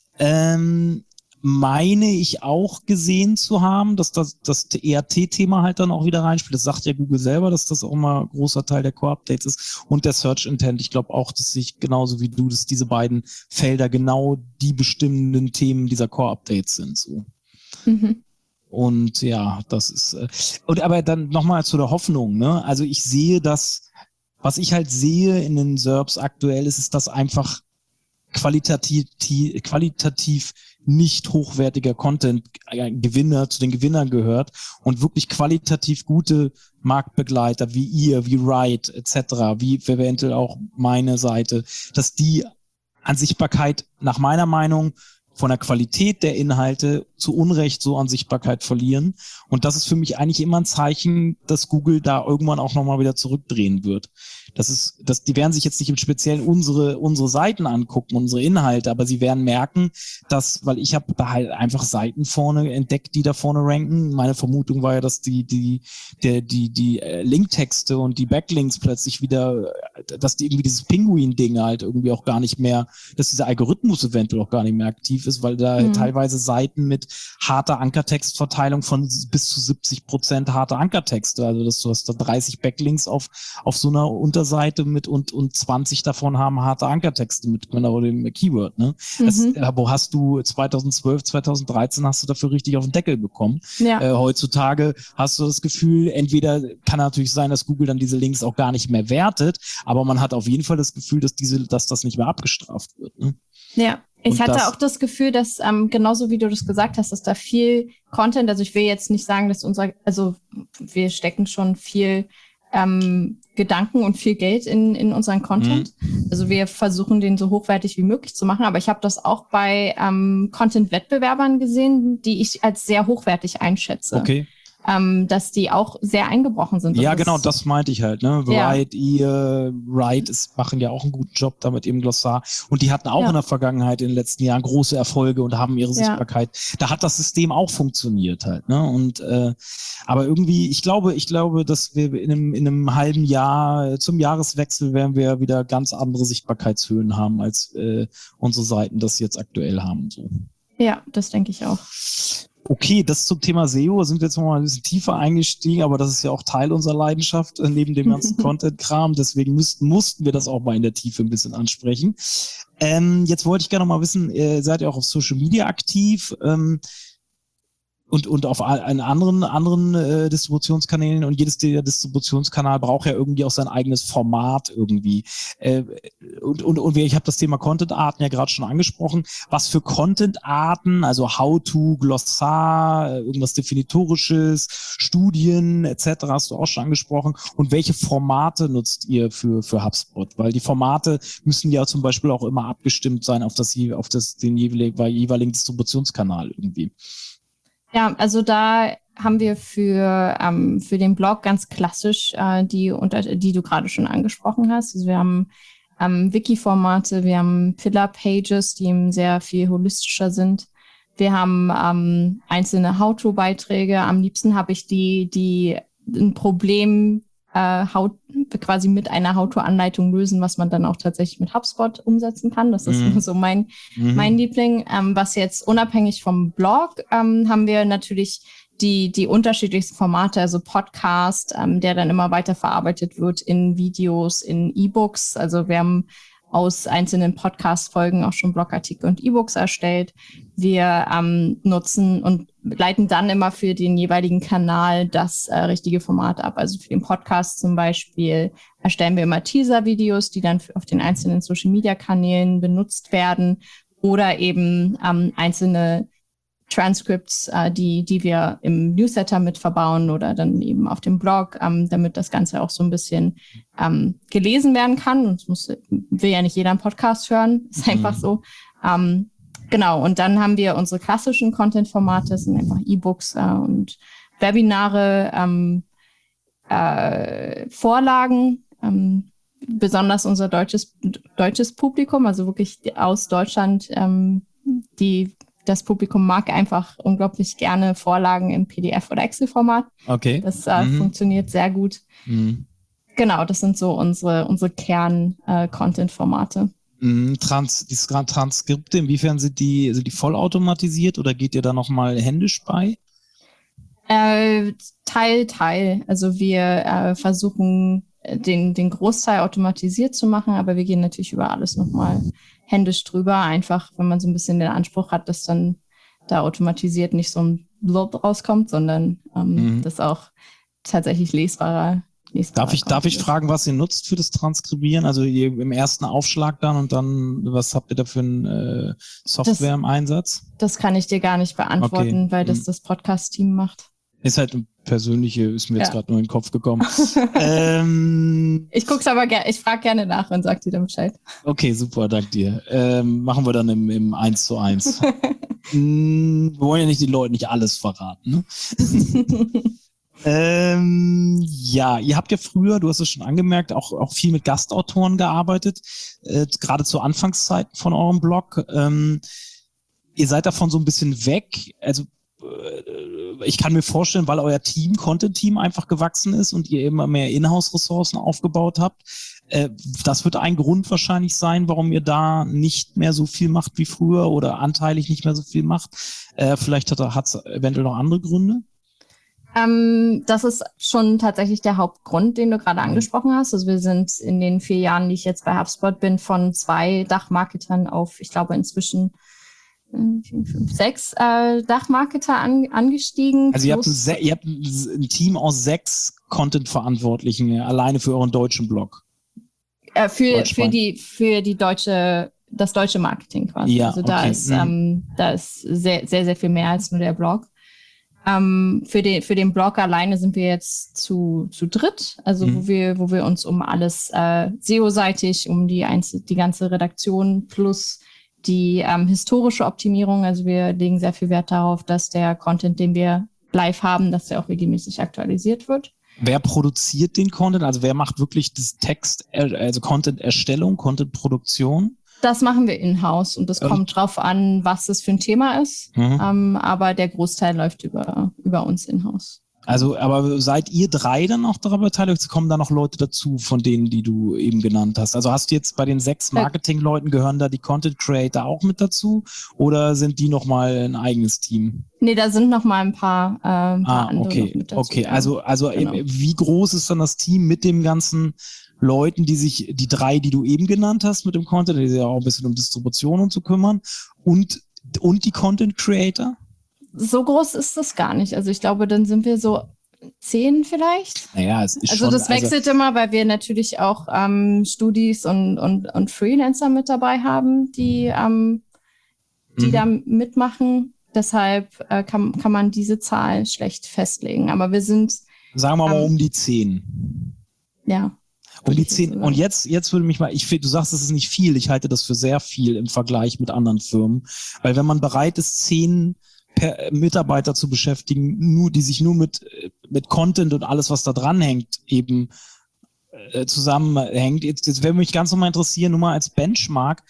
ähm, meine ich auch gesehen zu haben, dass das, das E R T-Thema halt dann auch wieder reinspielt. Das sagt ja Google selber, dass das auch mal ein großer Teil der Core-Updates ist. Und der Search Intent. Ich glaube auch, dass sich genauso wie du, dass diese beiden Felder genau die bestimmenden Themen dieser Core-Updates sind. So. Mhm. Und ja, das ist, äh, und aber dann nochmal zu der Hoffnung, ne? Also ich sehe das, was ich halt sehe in den S E R Ps aktuell, ist, ist das einfach qualitativ, qualitativ nicht hochwertiger Content Gewinner zu den Gewinnern gehört und wirklich qualitativ gute Marktbegleiter wie ihr, wie Write et cetera, wie eventuell auch meine Seite, dass die an Sichtbarkeit nach meiner Meinung von der Qualität der Inhalte zu Unrecht so an Sichtbarkeit verlieren. Und das ist für mich eigentlich immer ein Zeichen, dass Google da irgendwann auch nochmal wieder zurückdrehen wird. Das ist, das, die werden sich jetzt nicht im Speziellen unsere, unsere Seiten angucken, unsere Inhalte, aber sie werden merken, dass, weil ich habe da halt einfach Seiten vorne entdeckt, die da vorne ranken. Meine Vermutung war ja, dass die, die, der, die, die Linktexte und die Backlinks plötzlich wieder, dass die irgendwie dieses Pinguin-Ding halt irgendwie auch gar nicht mehr, dass dieser Algorithmus eventuell auch gar nicht mehr aktiv ist, weil da mhm. teilweise Seiten mit harter Ankertextverteilung von bis zu siebzig Prozent harter Ankertexte, also dass du hast da dreißig Backlinks auf, auf so einer Unterseite mit und, und zwanzig davon haben harte Ankertexte mit genau dem Keyword, ne? Mhm. Das, wo hast du zweitausendzwölf, zweitausenddreizehn hast du dafür richtig auf den Deckel bekommen. Ja. Äh, heutzutage hast du das Gefühl, entweder kann natürlich sein, dass Google dann diese Links auch gar nicht mehr wertet, aber man hat auf jeden Fall das Gefühl, dass diese, dass das nicht mehr abgestraft wird, ne? Ja. Ich und hatte das, auch das Gefühl, dass ähm, genauso wie du das gesagt hast, dass da viel Content, also ich will jetzt nicht sagen, dass unser, also wir stecken schon viel ähm, Gedanken und viel Geld in in unseren Content. Mhm. Also wir versuchen den so hochwertig wie möglich zu machen, aber ich habe das auch bei ähm, Content-Wettbewerbern gesehen, die ich als sehr hochwertig einschätze. Okay. Ähm, dass die auch sehr eingebrochen sind. Ja, genau, das meinte ich halt, ne? Write, ja. ihr, Write ist, machen ja auch einen guten Job damit im Glossar. Und die hatten auch ja. in der Vergangenheit in den letzten Jahren große Erfolge und haben ihre ja. Sichtbarkeit. Da hat das System auch funktioniert halt, ne? Und äh, aber irgendwie, ich glaube, ich glaube, dass wir in einem, in einem halben Jahr zum Jahreswechsel werden wir wieder ganz andere Sichtbarkeitshöhen haben, als äh, unsere Seiten das jetzt aktuell haben. So. Ja, das denke ich auch. Okay, das zum Thema S E O sind wir jetzt noch mal ein bisschen tiefer eingestiegen, aber das ist ja auch Teil unserer Leidenschaft äh, neben dem ganzen Content-Kram. Deswegen müssten, mussten wir das auch mal in der Tiefe ein bisschen ansprechen. Ähm, jetzt wollte ich gerne noch mal wissen, ihr seid ja auch auf Social Media aktiv. Ähm, Und, und auf einen anderen, anderen äh, Distributionskanälen, und jedes der Distributionskanal braucht ja irgendwie auch sein eigenes Format irgendwie. Äh, und, und, und ich habe das Thema Content-Arten ja gerade schon angesprochen. Was für Content-Arten, also How-to, Glossar, irgendwas Definitorisches, Studien et cetera hast du auch schon angesprochen. Und welche Formate nutzt ihr für, für HubSpot? Weil die Formate müssen ja zum Beispiel auch immer abgestimmt sein auf das, auf das, den jeweiligen Distributionskanal irgendwie. Ja, also da haben wir für, ähm, für den Blog ganz klassisch äh, die, unter, die du gerade schon angesprochen hast. Also wir haben ähm, Wiki-Formate, wir haben Pillar-Pages, die eben sehr viel holistischer sind. Wir haben ähm, einzelne How-to-Beiträge. Am liebsten habe ich die, die ein Problem äh, how, quasi mit einer How-to-Anleitung lösen, was man dann auch tatsächlich mit HubSpot umsetzen kann. Das ist mhm. so mein, mhm. mein Liebling. Ähm, was jetzt unabhängig vom Blog ähm, haben wir natürlich die, die unterschiedlichsten Formate, also Podcast, ähm, der dann immer weiter verarbeitet wird in Videos, in E-Books. Also wir haben aus einzelnen Podcast-Folgen auch schon Blogartikel und E-Books erstellt. Wir ähm, nutzen und leiten dann immer für den jeweiligen Kanal das äh, richtige Format ab. Also für den Podcast zum Beispiel erstellen wir immer Teaser-Videos, die dann auf den einzelnen Social-Media-Kanälen benutzt werden, oder eben ähm, einzelne Transcripts, äh, die die wir im Newsletter mit verbauen oder dann eben auf dem Blog, ähm, damit das Ganze auch so ein bisschen ähm, gelesen werden kann. Und es muss, will ja nicht jeder einen Podcast hören, ist mhm. einfach so. Ähm, genau, und dann haben wir unsere klassischen Content-Formate, das sind einfach E-Books äh, und Webinare, ähm, äh, Vorlagen, ähm, besonders unser deutsches deutsches Publikum, also wirklich aus Deutschland, ähm, die das Publikum mag einfach unglaublich gerne Vorlagen im P D F- oder Excel-Format. Okay. Das äh, mhm. funktioniert sehr gut. Mhm. Genau, das sind so unsere, unsere Kern-Content-Formate. Äh, Trans, die Transkripte, inwiefern sind die, sind die vollautomatisiert oder geht ihr da nochmal händisch bei? Äh, Teil, Teil. Also wir äh, versuchen, den, den Großteil automatisiert zu machen, aber wir gehen natürlich über alles nochmal händisch drüber, einfach, wenn man so ein bisschen den Anspruch hat, dass dann da automatisiert nicht so ein Blob rauskommt, sondern ähm, mhm. das auch tatsächlich lesbarer, lesbarer Darf ich, darf ich fragen, was ihr nutzt für das Transkribieren? Also ihr im ersten Aufschlag dann und dann, was habt ihr da für eine äh, Software das, im Einsatz? Das kann ich dir gar nicht beantworten, okay. weil das das Podcast-Team macht. Ist halt eine persönliche, ist mir ja. jetzt gerade nur in den Kopf gekommen. ähm, ich guck's aber gerne, ich frage gerne nach und sag dir dann Bescheid. Okay, super, danke dir. Ähm, machen wir dann im, im eins zu eins. mm, wir wollen ja nicht den Leuten nicht alles verraten, ne? ähm, ja, ihr habt ja früher, du hast es schon angemerkt, auch, auch viel mit Gastautoren gearbeitet, äh, gerade zu Anfangszeiten von eurem Blog. Ähm, ihr seid davon so ein bisschen weg, also ich kann mir vorstellen, weil euer Team, Content-Team einfach gewachsen ist und ihr immer mehr Inhouse-Ressourcen aufgebaut habt. Äh, das wird ein Grund wahrscheinlich sein, warum ihr da nicht mehr so viel macht wie früher oder anteilig nicht mehr so viel macht. Äh, vielleicht hat es eventuell noch andere Gründe? Ähm, das ist schon tatsächlich der Hauptgrund, den du gerade angesprochen hast. Also wir sind in den vier Jahren, die ich jetzt bei HubSpot bin, von zwei Dachmarketern auf, ich glaube, inzwischen Fünf, sechs äh, Dachmarketer an, angestiegen. Also ihr habt, ein, ihr habt ein Team aus sechs Content-Verantwortlichen alleine für euren deutschen Blog. Äh, für, für die für die deutsche das deutsche Marketing quasi. Ja, also da okay. ist mhm. ähm, da ist sehr sehr sehr viel mehr als nur der Blog. Ähm, für den für den Blog alleine sind wir jetzt zu zu dritt. Also mhm. wo wir wo wir uns um alles äh, S E O-seitig, um die einzel die ganze Redaktion plus die ähm, historische Optimierung, also wir legen sehr viel Wert darauf, dass der Content, den wir live haben, dass der auch regelmäßig aktualisiert wird. Wer produziert den Content? Also wer macht wirklich das Text, also Content-Erstellung, Content-Produktion? Das machen wir in-house und das ähm. kommt drauf an, was es für ein Thema ist. Mhm. Ähm, aber der Großteil läuft über, über uns in-house. Also, aber seid ihr drei dann auch daran beteiligt? Kommen da noch Leute dazu, von denen, die du eben genannt hast? Also hast du jetzt bei den sechs Marketing-Leuten, gehören da die Content Creator auch mit dazu? Oder sind die nochmal ein eigenes Team? Nee, da sind noch mal ein paar, äh, ein paar ah, andere okay. noch mit dazu. Okay, ja. also, also Genau. wie groß ist dann das Team mit dem ganzen Leuten, die sich, die drei, die du eben genannt hast mit dem Content, die sich ja auch ein bisschen um Distribution und zu kümmern und, und die Content Creator? So groß ist das gar nicht. Also ich glaube, dann sind wir so zehn vielleicht. Naja, es ist also schon, das wechselt also, immer, weil wir natürlich auch ähm, Studis und, und, und Freelancer mit dabei haben, die, ähm, die mhm. da mitmachen. Deshalb äh, kann, kann man diese Zahl schlecht festlegen. Aber wir sind... Sagen wir mal ähm, um die zehn. Ja. Um die zehn. Und jetzt, jetzt würde mich mal, ich finde, du sagst, das ist nicht viel. Ich halte das für sehr viel im Vergleich mit anderen Firmen. Weil wenn man bereit ist, zehn per Mitarbeiter zu beschäftigen, nur, die sich nur mit, mit Content und alles, was da dran hängt, eben äh, zusammenhängt. Jetzt, jetzt wäre mich ganz nochmal interessieren, nur mal als Benchmark,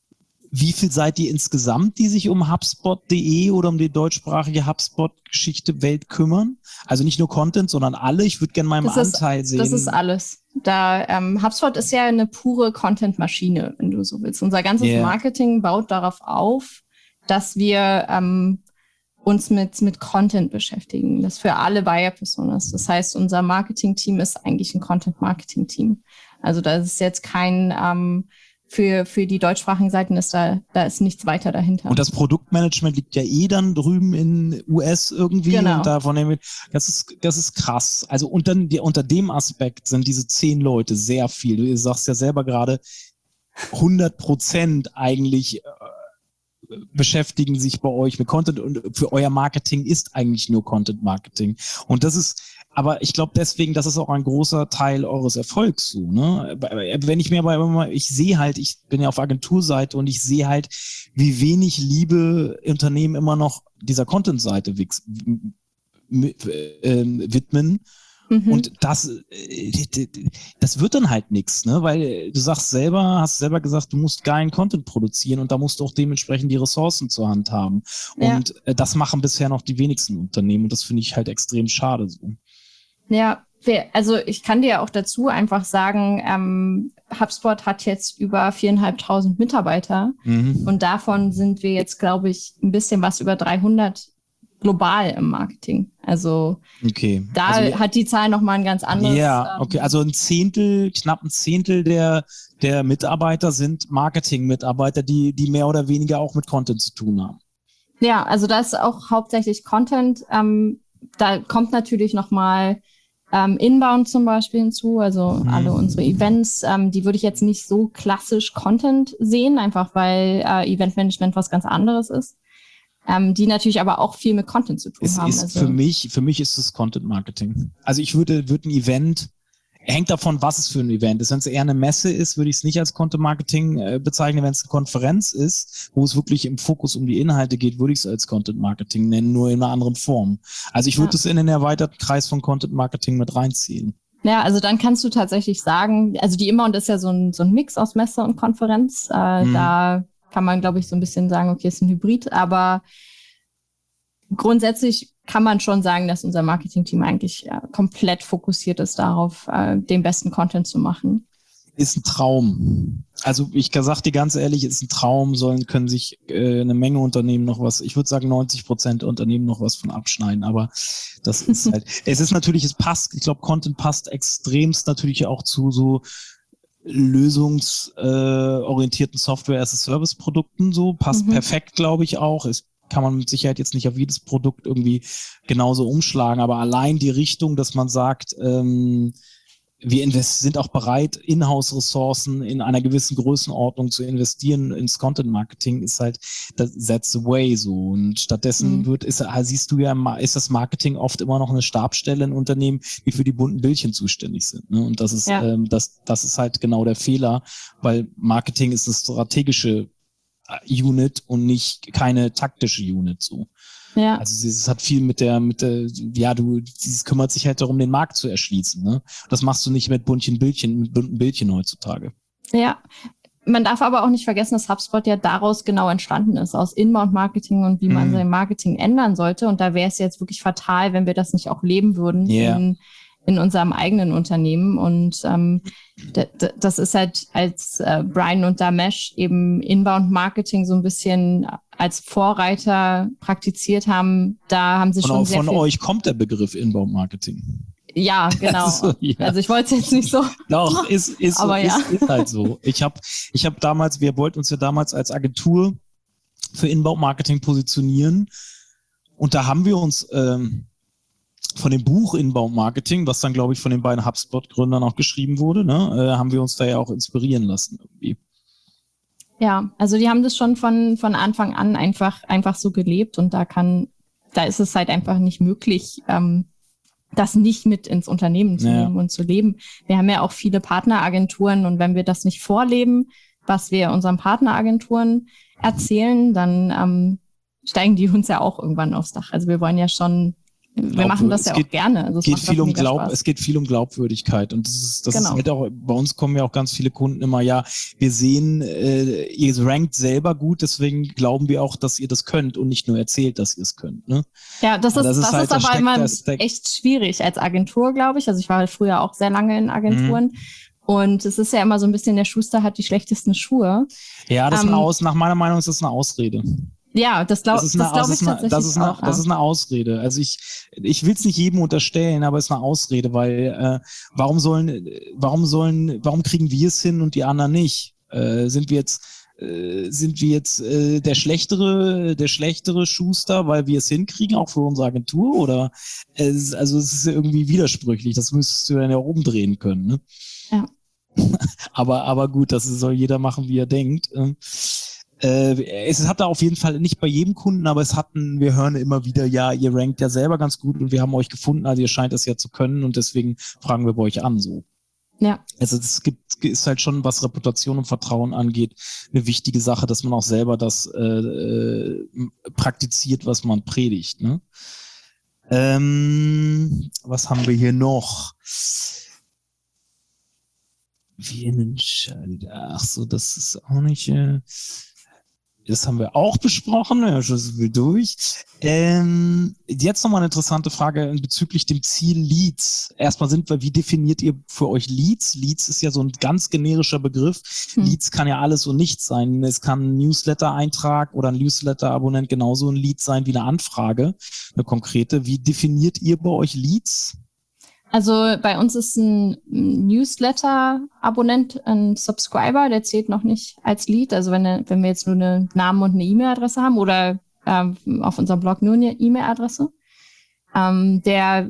wie viel seid ihr insgesamt, die sich um HubSpot punkt de oder um die deutschsprachige HubSpot-Geschichte-Welt kümmern? Also nicht nur Content, sondern alle. Ich würde gerne mal im das Anteil ist, sehen. Das ist alles. Da ähm, HubSpot ist ja eine pure Content-Maschine, wenn du so willst. Unser ganzes yeah. Marketing baut darauf auf, dass wir ähm, uns mit, mit Content beschäftigen. Das für alle Buyer-Personas. Das heißt, unser Marketing-Team ist eigentlich ein Content-Marketing-Team. Also da ist jetzt kein, ähm, für, für die deutschsprachigen Seiten ist da, da ist nichts weiter dahinter. Und das Produktmanagement liegt ja eh dann drüben in U S irgendwie. Genau. Und davon nehmen wir, das ist, das ist krass. Also und dann, die, unter dem Aspekt sind diese zehn Leute sehr viel. Du sagst ja selber gerade, hundert Prozent eigentlich beschäftigen sich bei euch mit Content und für euer Marketing ist eigentlich nur Content Marketing. Und das ist, aber ich glaube deswegen, das ist auch ein großer Teil eures Erfolgs so, ne? Wenn ich mir aber, ich sehe halt, ich bin ja auf Agenturseite und ich sehe halt, wie wenig Liebe Unternehmen immer noch dieser Content-Seite widmen. Mhm. Und das, das wird dann halt nichts, ne? Weil du sagst selber, hast selber gesagt, du musst geilen Content produzieren und da musst du auch dementsprechend die Ressourcen zur Hand haben. Ja. Und das machen bisher noch die wenigsten Unternehmen und das finde ich halt extrem schade so. Ja, also ich kann dir auch dazu einfach sagen, ähm, HubSpot hat jetzt über viereinhalbtausend Mitarbeiter mhm. und davon sind wir jetzt, glaube ich, ein bisschen was über dreihundert global im Marketing. Also okay. da also, hat die Zahl nochmal ein ganz anderes. Ja, okay. Also ein Zehntel, knapp ein Zehntel der, der Mitarbeiter sind Marketing-Mitarbeiter, die, die mehr oder weniger auch mit Content zu tun haben. Ja, also das ist auch hauptsächlich Content. Ähm, da kommt natürlich nochmal ähm, Inbound zum Beispiel hinzu, also mhm. alle unsere Events, ähm, die würde ich jetzt nicht so klassisch Content sehen, einfach weil äh, Eventmanagement was ganz anderes ist. Ähm, die natürlich aber auch viel mit Content zu tun es haben. Ist also für mich, für mich ist es Content Marketing. Also ich würde, würde ein Event, hängt davon, was es für ein Event ist. Wenn es eher eine Messe ist, würde ich es nicht als Content Marketing äh, bezeichnen. Wenn es eine Konferenz ist, wo es wirklich im Fokus um die Inhalte geht, würde ich es als Content Marketing nennen, nur in einer anderen Form. Also ich würde es ja. in den erweiterten Kreis von Content Marketing mit reinziehen. Ja, also dann kannst du tatsächlich sagen, also die Inbound ist ja so ein, so ein Mix aus Messe und Konferenz. Äh, hm. Da kann man, glaube ich, so ein bisschen sagen, okay, es ist ein Hybrid, aber grundsätzlich kann man schon sagen, dass unser Marketing-Team eigentlich ja, komplett fokussiert ist darauf, äh, den besten Content zu machen. Ist ein Traum. Also ich sag dir ganz ehrlich, ist ein Traum, sollen, können sich äh, eine Menge Unternehmen noch was, ich würde sagen neunzig Prozent der Unternehmen noch was von abschneiden, aber das ist halt, es ist natürlich, es passt, ich glaube, Content passt extremst natürlich auch zu so lösungsorientierten äh, Software-as-a-Service-Produkten so, passt mhm. perfekt, glaube ich auch. Es kann man mit Sicherheit jetzt nicht auf jedes Produkt irgendwie genauso umschlagen, aber allein die Richtung, dass man sagt, ähm, wir invest- sind auch bereit, Inhouse-Ressourcen in einer gewissen Größenordnung zu investieren ins Content-Marketing, ist halt, das, that's the way so. Und stattdessen mhm. wird, ist, siehst du ja, ist das Marketing oft immer noch eine Stabsstelle in Unternehmen, die für die bunten Bildchen zuständig sind. Ne? Und das ist, ja. ähm, das, das ist halt genau der Fehler, weil Marketing ist eine strategische Unit und nicht keine taktische Unit so. Ja. Also es hat viel mit der, mit der, ja, du, es kümmert sich halt darum, den Markt zu erschließen. Ne? Das machst du nicht mit bunten Bildchen, mit bunten Bildchen heutzutage. Ja, man darf aber auch nicht vergessen, dass HubSpot ja daraus genau entstanden ist, aus Inbound-Marketing und wie man Mhm. sein Marketing ändern sollte. Und da wäre es jetzt wirklich fatal, wenn wir das nicht auch leben würden Yeah. in, in unserem eigenen Unternehmen. Und ähm, d- d- das ist halt, als äh, Brian und Damesh eben Inbound-Marketing so ein bisschen als Vorreiter praktiziert haben, da haben sie Von, schon sehr von viel... euch kommt der Begriff Inbound-Marketing. Ja, genau. Also, ja. Also ich wollte es jetzt nicht so... Doch, ist, ist, Aber ist, ja. ist halt so. Ich habe ich hab damals, wir wollten uns ja damals als Agentur für Inbound-Marketing positionieren und da haben wir uns ähm, von dem Buch Inbound-Marketing, was dann, glaube ich, von den beiden HubSpot-Gründern auch geschrieben wurde, ne, äh, haben wir uns da ja auch inspirieren lassen irgendwie. Ja, also die haben das schon von, von Anfang an einfach, einfach so gelebt und da kann, da ist es halt einfach nicht möglich, ähm, das nicht mit ins Unternehmen zu Ja. nehmen und zu leben. Wir haben ja auch viele Partneragenturen und wenn wir das nicht vorleben, was wir unseren Partneragenturen erzählen, dann ähm, steigen die uns ja auch irgendwann aufs Dach. Also wir wollen ja schon, wir machen das Es ja geht- auch gerne. Also es geht macht viel auch um mega Glaub, Spaß. es geht viel um Glaubwürdigkeit und das ist, das Genau. ist halt auch, bei uns kommen ja auch ganz viele Kunden immer, ja, wir sehen, äh, ihr rankt selber gut, deswegen glauben wir auch, dass ihr das könnt und nicht nur erzählt, dass ihr es könnt, ne? Ja, das ist, Das ist das halt- ist da aber steckt- immer da steckt- echt schwierig als Agentur, glaube ich. Also ich war halt früher auch sehr lange in Agenturen. Mhm. Und es ist ja immer so ein bisschen, der Schuster hat die schlechtesten Schuhe. Ja, das ist Ähm, eine Aus, nach meiner Meinung ist das eine Ausrede. Ja, das glaube Das ist das eine, glaub das ich ist eine, tatsächlich das ist eine, auch. das ja. ist eine Ausrede. Also ich, ich will es nicht jedem unterstellen, aber es ist eine Ausrede, weil äh, warum sollen, warum sollen, warum kriegen wir es hin und die anderen nicht? Äh, sind wir jetzt, äh, sind wir jetzt äh, der schlechtere, der schlechtere Schuster, weil wir es hinkriegen, auch für unsere Agentur? Oder äh, es ist- also es ist ja irgendwie widersprüchlich. Das müsstest du dann ja umdrehen können. Ne? Ja. aber, aber gut, das soll jeder machen, wie er denkt. Ähm, Äh, es hat da auf jeden Fall nicht bei jedem Kunden, aber es hatten, wir hören immer wieder, ja, ihr rankt ja selber ganz gut und wir haben euch gefunden, also ihr scheint es ja zu können und deswegen fragen wir bei euch an, so. Ja. Also es gibt, ist halt schon, was Reputation und Vertrauen angeht, eine wichtige Sache, dass man auch selber das äh, äh, praktiziert, was man predigt, ne? Ähm, was haben wir hier noch? Wie entscheidet, ach so, das ist auch nicht, äh, das haben wir auch besprochen, ja, schon so viel durch. Ähm, jetzt nochmal eine interessante Frage bezüglich dem Ziel Leads. Erstmal sind wir, wie definiert ihr für euch Leads? Leads ist ja so ein ganz generischer Begriff. Hm. Leads kann ja alles und nichts sein. Es kann ein Newsletter-Eintrag oder ein Newsletter-Abonnent genauso ein Lead sein wie eine Anfrage, eine konkrete. Wie definiert ihr bei euch Leads? Also bei uns ist ein Newsletter-Abonnent ein Subscriber, der zählt noch nicht als Lead. Also wenn, wenn wir jetzt nur einen Namen und eine E-Mail-Adresse haben oder ähm, auf unserem Blog nur eine E-Mail-Adresse, ähm, der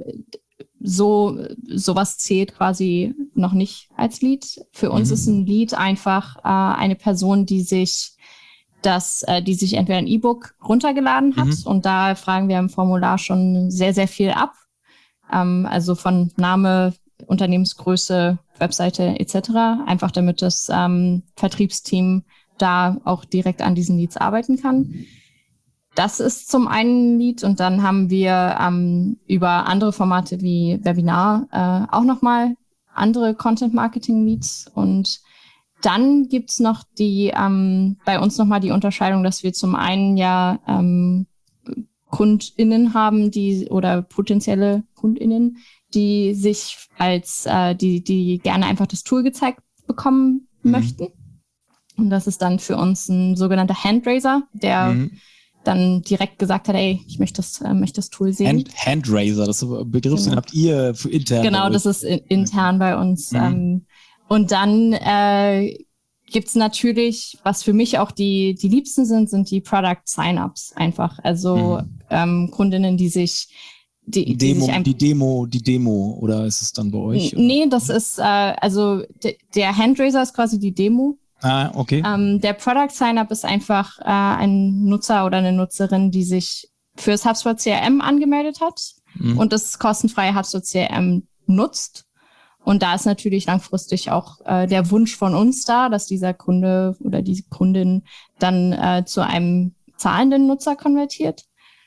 so sowas zählt quasi noch nicht als Lead. Für uns Mhm. ist ein Lead einfach äh, eine Person, die sich das, äh, die sich entweder ein E-Book runtergeladen hat Mhm. und da fragen wir im Formular schon sehr, sehr viel ab. Ähm, also von Name, Unternehmensgröße, Webseite et cetera. Einfach damit das ähm, Vertriebsteam da auch direkt an diesen Leads arbeiten kann. Das ist zum einen ein Lead und dann haben wir ähm, über andere Formate wie Webinar äh, auch nochmal andere Content-Marketing-Leads und dann gibt's noch die, ähm, bei uns nochmal die Unterscheidung, dass wir zum einen ja ähm, KundInnen haben, die oder potenzielle KundInnen, die sich als, äh, die, die gerne einfach das Tool gezeigt bekommen Mhm. möchten. Und das ist dann für uns ein sogenannter Handraiser, der Mhm. dann direkt gesagt hat, ey, ich möchte das, äh, möchte das Tool sehen. Hand, Handraiser, das ist ein Begriff, Genau. den habt ihr für intern. Genau, bei das euch. ist in, intern bei uns. Mhm. Ähm, und dann äh, gibt's natürlich, was für mich auch die, die liebsten sind, sind die Product Sign-ups einfach. Also Mhm. ähm, Kundinnen, die sich, die, die Demo, sich ein, die Demo, die Demo, oder ist es dann bei euch? N- Nee, das ist, äh, also de, der Handraiser ist quasi die Demo. Ah, okay. Ähm, der Product Sign-up ist einfach äh, ein Nutzer oder eine Nutzerin, die sich fürs HubSpot C R M angemeldet hat Mhm. und das kostenfreie HubSpot C R M nutzt. Und da ist natürlich langfristig auch äh, der Wunsch von uns da, dass dieser Kunde oder diese Kundin dann äh, zu einem zahlenden Nutzer konvertiert.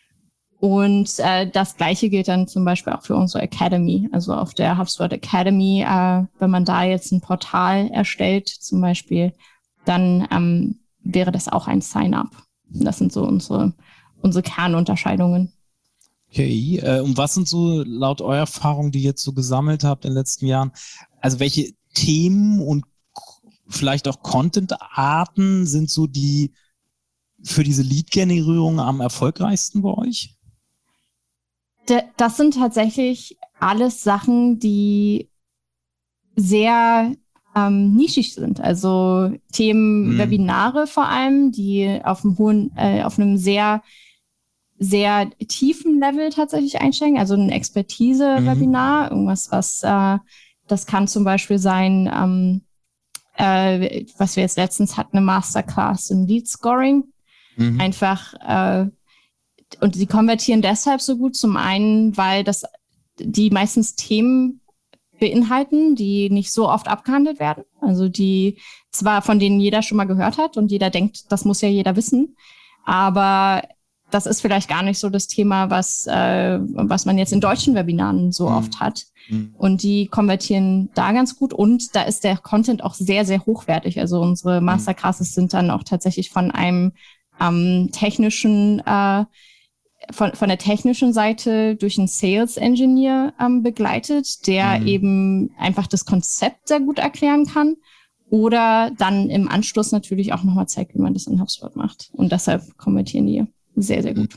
Und äh, das Gleiche gilt dann zum Beispiel auch für unsere Academy. Also auf der HubSpot Academy, äh, wenn man da jetzt ein Portal erstellt, zum Beispiel dann ähm, wäre das auch ein Sign-up. Das sind so unsere, unsere Kernunterscheidungen. Okay, äh, und was sind so laut eurer Erfahrung, die ihr jetzt so gesammelt habt in den letzten Jahren, also welche Themen und vielleicht auch Content-Arten sind so die für diese Lead-Generierung am erfolgreichsten bei euch? Das sind tatsächlich alles Sachen, die sehr ähm, nischig sind. Also Themen, mhm. Webinare vor allem, die auf einem hohen, äh, auf einem sehr, sehr tiefen Level tatsächlich einsteigen. Also ein Expertise-Webinar, mhm. irgendwas, was äh, das kann zum Beispiel sein, ähm, äh, was wir jetzt letztens hatten, eine Masterclass im Lead Scoring. Mhm. Einfach äh, und sie konvertieren deshalb so gut, zum einen, weil das die meistens Themen beinhalten, die nicht so oft abgehandelt werden. Also die zwar von denen jeder schon mal gehört hat und jeder denkt, das muss ja jeder wissen, aber das ist vielleicht gar nicht so das Thema, was äh, was man jetzt in deutschen Webinaren so mhm. oft hat. Mhm. Und die konvertieren da ganz gut und da ist der Content auch sehr, sehr hochwertig. Also unsere Masterclasses sind dann auch tatsächlich von einem ähm, technischen äh, Von, von der technischen Seite durch einen Sales Engineer ähm, begleitet, der mhm. eben einfach das Konzept sehr gut erklären kann oder dann im Anschluss natürlich auch nochmal zeigt, wie man das in HubSpot macht. Und deshalb konvertieren die sehr, sehr gut.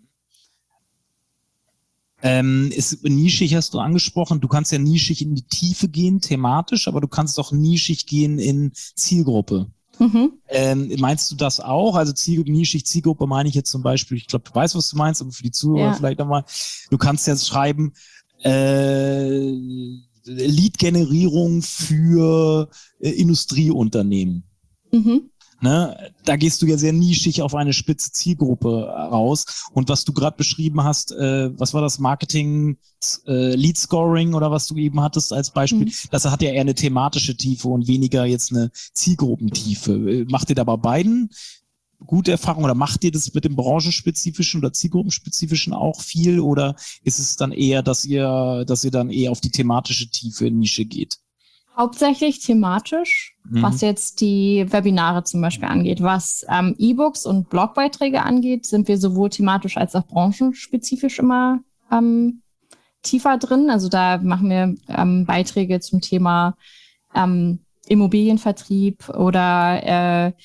Ähm, ist nischig, hast du angesprochen. Du kannst ja nischig in die Tiefe gehen, thematisch, aber du kannst auch nischig gehen in Zielgruppe. Mhm. Ähm, meinst du das auch? Also Zielgruppe, nischig, Zielgruppe meine ich jetzt zum Beispiel, ich glaube, du weißt, was du meinst, aber für die Zuhörer ja. vielleicht nochmal, du kannst jetzt schreiben, äh, Lead-Generierung für äh, Industrieunternehmen. Mhm. Ne? Da gehst du ja sehr nischig auf eine spitze Zielgruppe raus. Und was du gerade beschrieben hast, äh, was war das, Marketing, äh, Lead Scoring oder was du eben hattest als Beispiel, mhm. das hat ja eher eine thematische Tiefe und weniger jetzt eine Zielgruppentiefe. Macht ihr da bei beiden gute Erfahrungen oder macht ihr das mit dem branchenspezifischen oder zielgruppenspezifischen auch viel oder ist es dann eher, dass ihr, dass ihr dann eher auf die thematische Tiefe in Nische geht? Hauptsächlich thematisch, mhm. was jetzt die Webinare zum Beispiel angeht. Was ähm, E-Books und Blogbeiträge angeht, sind wir sowohl thematisch als auch branchenspezifisch immer ähm, tiefer drin. Also da machen wir ähm, Beiträge zum Thema ähm, Immobilienvertrieb oder äh,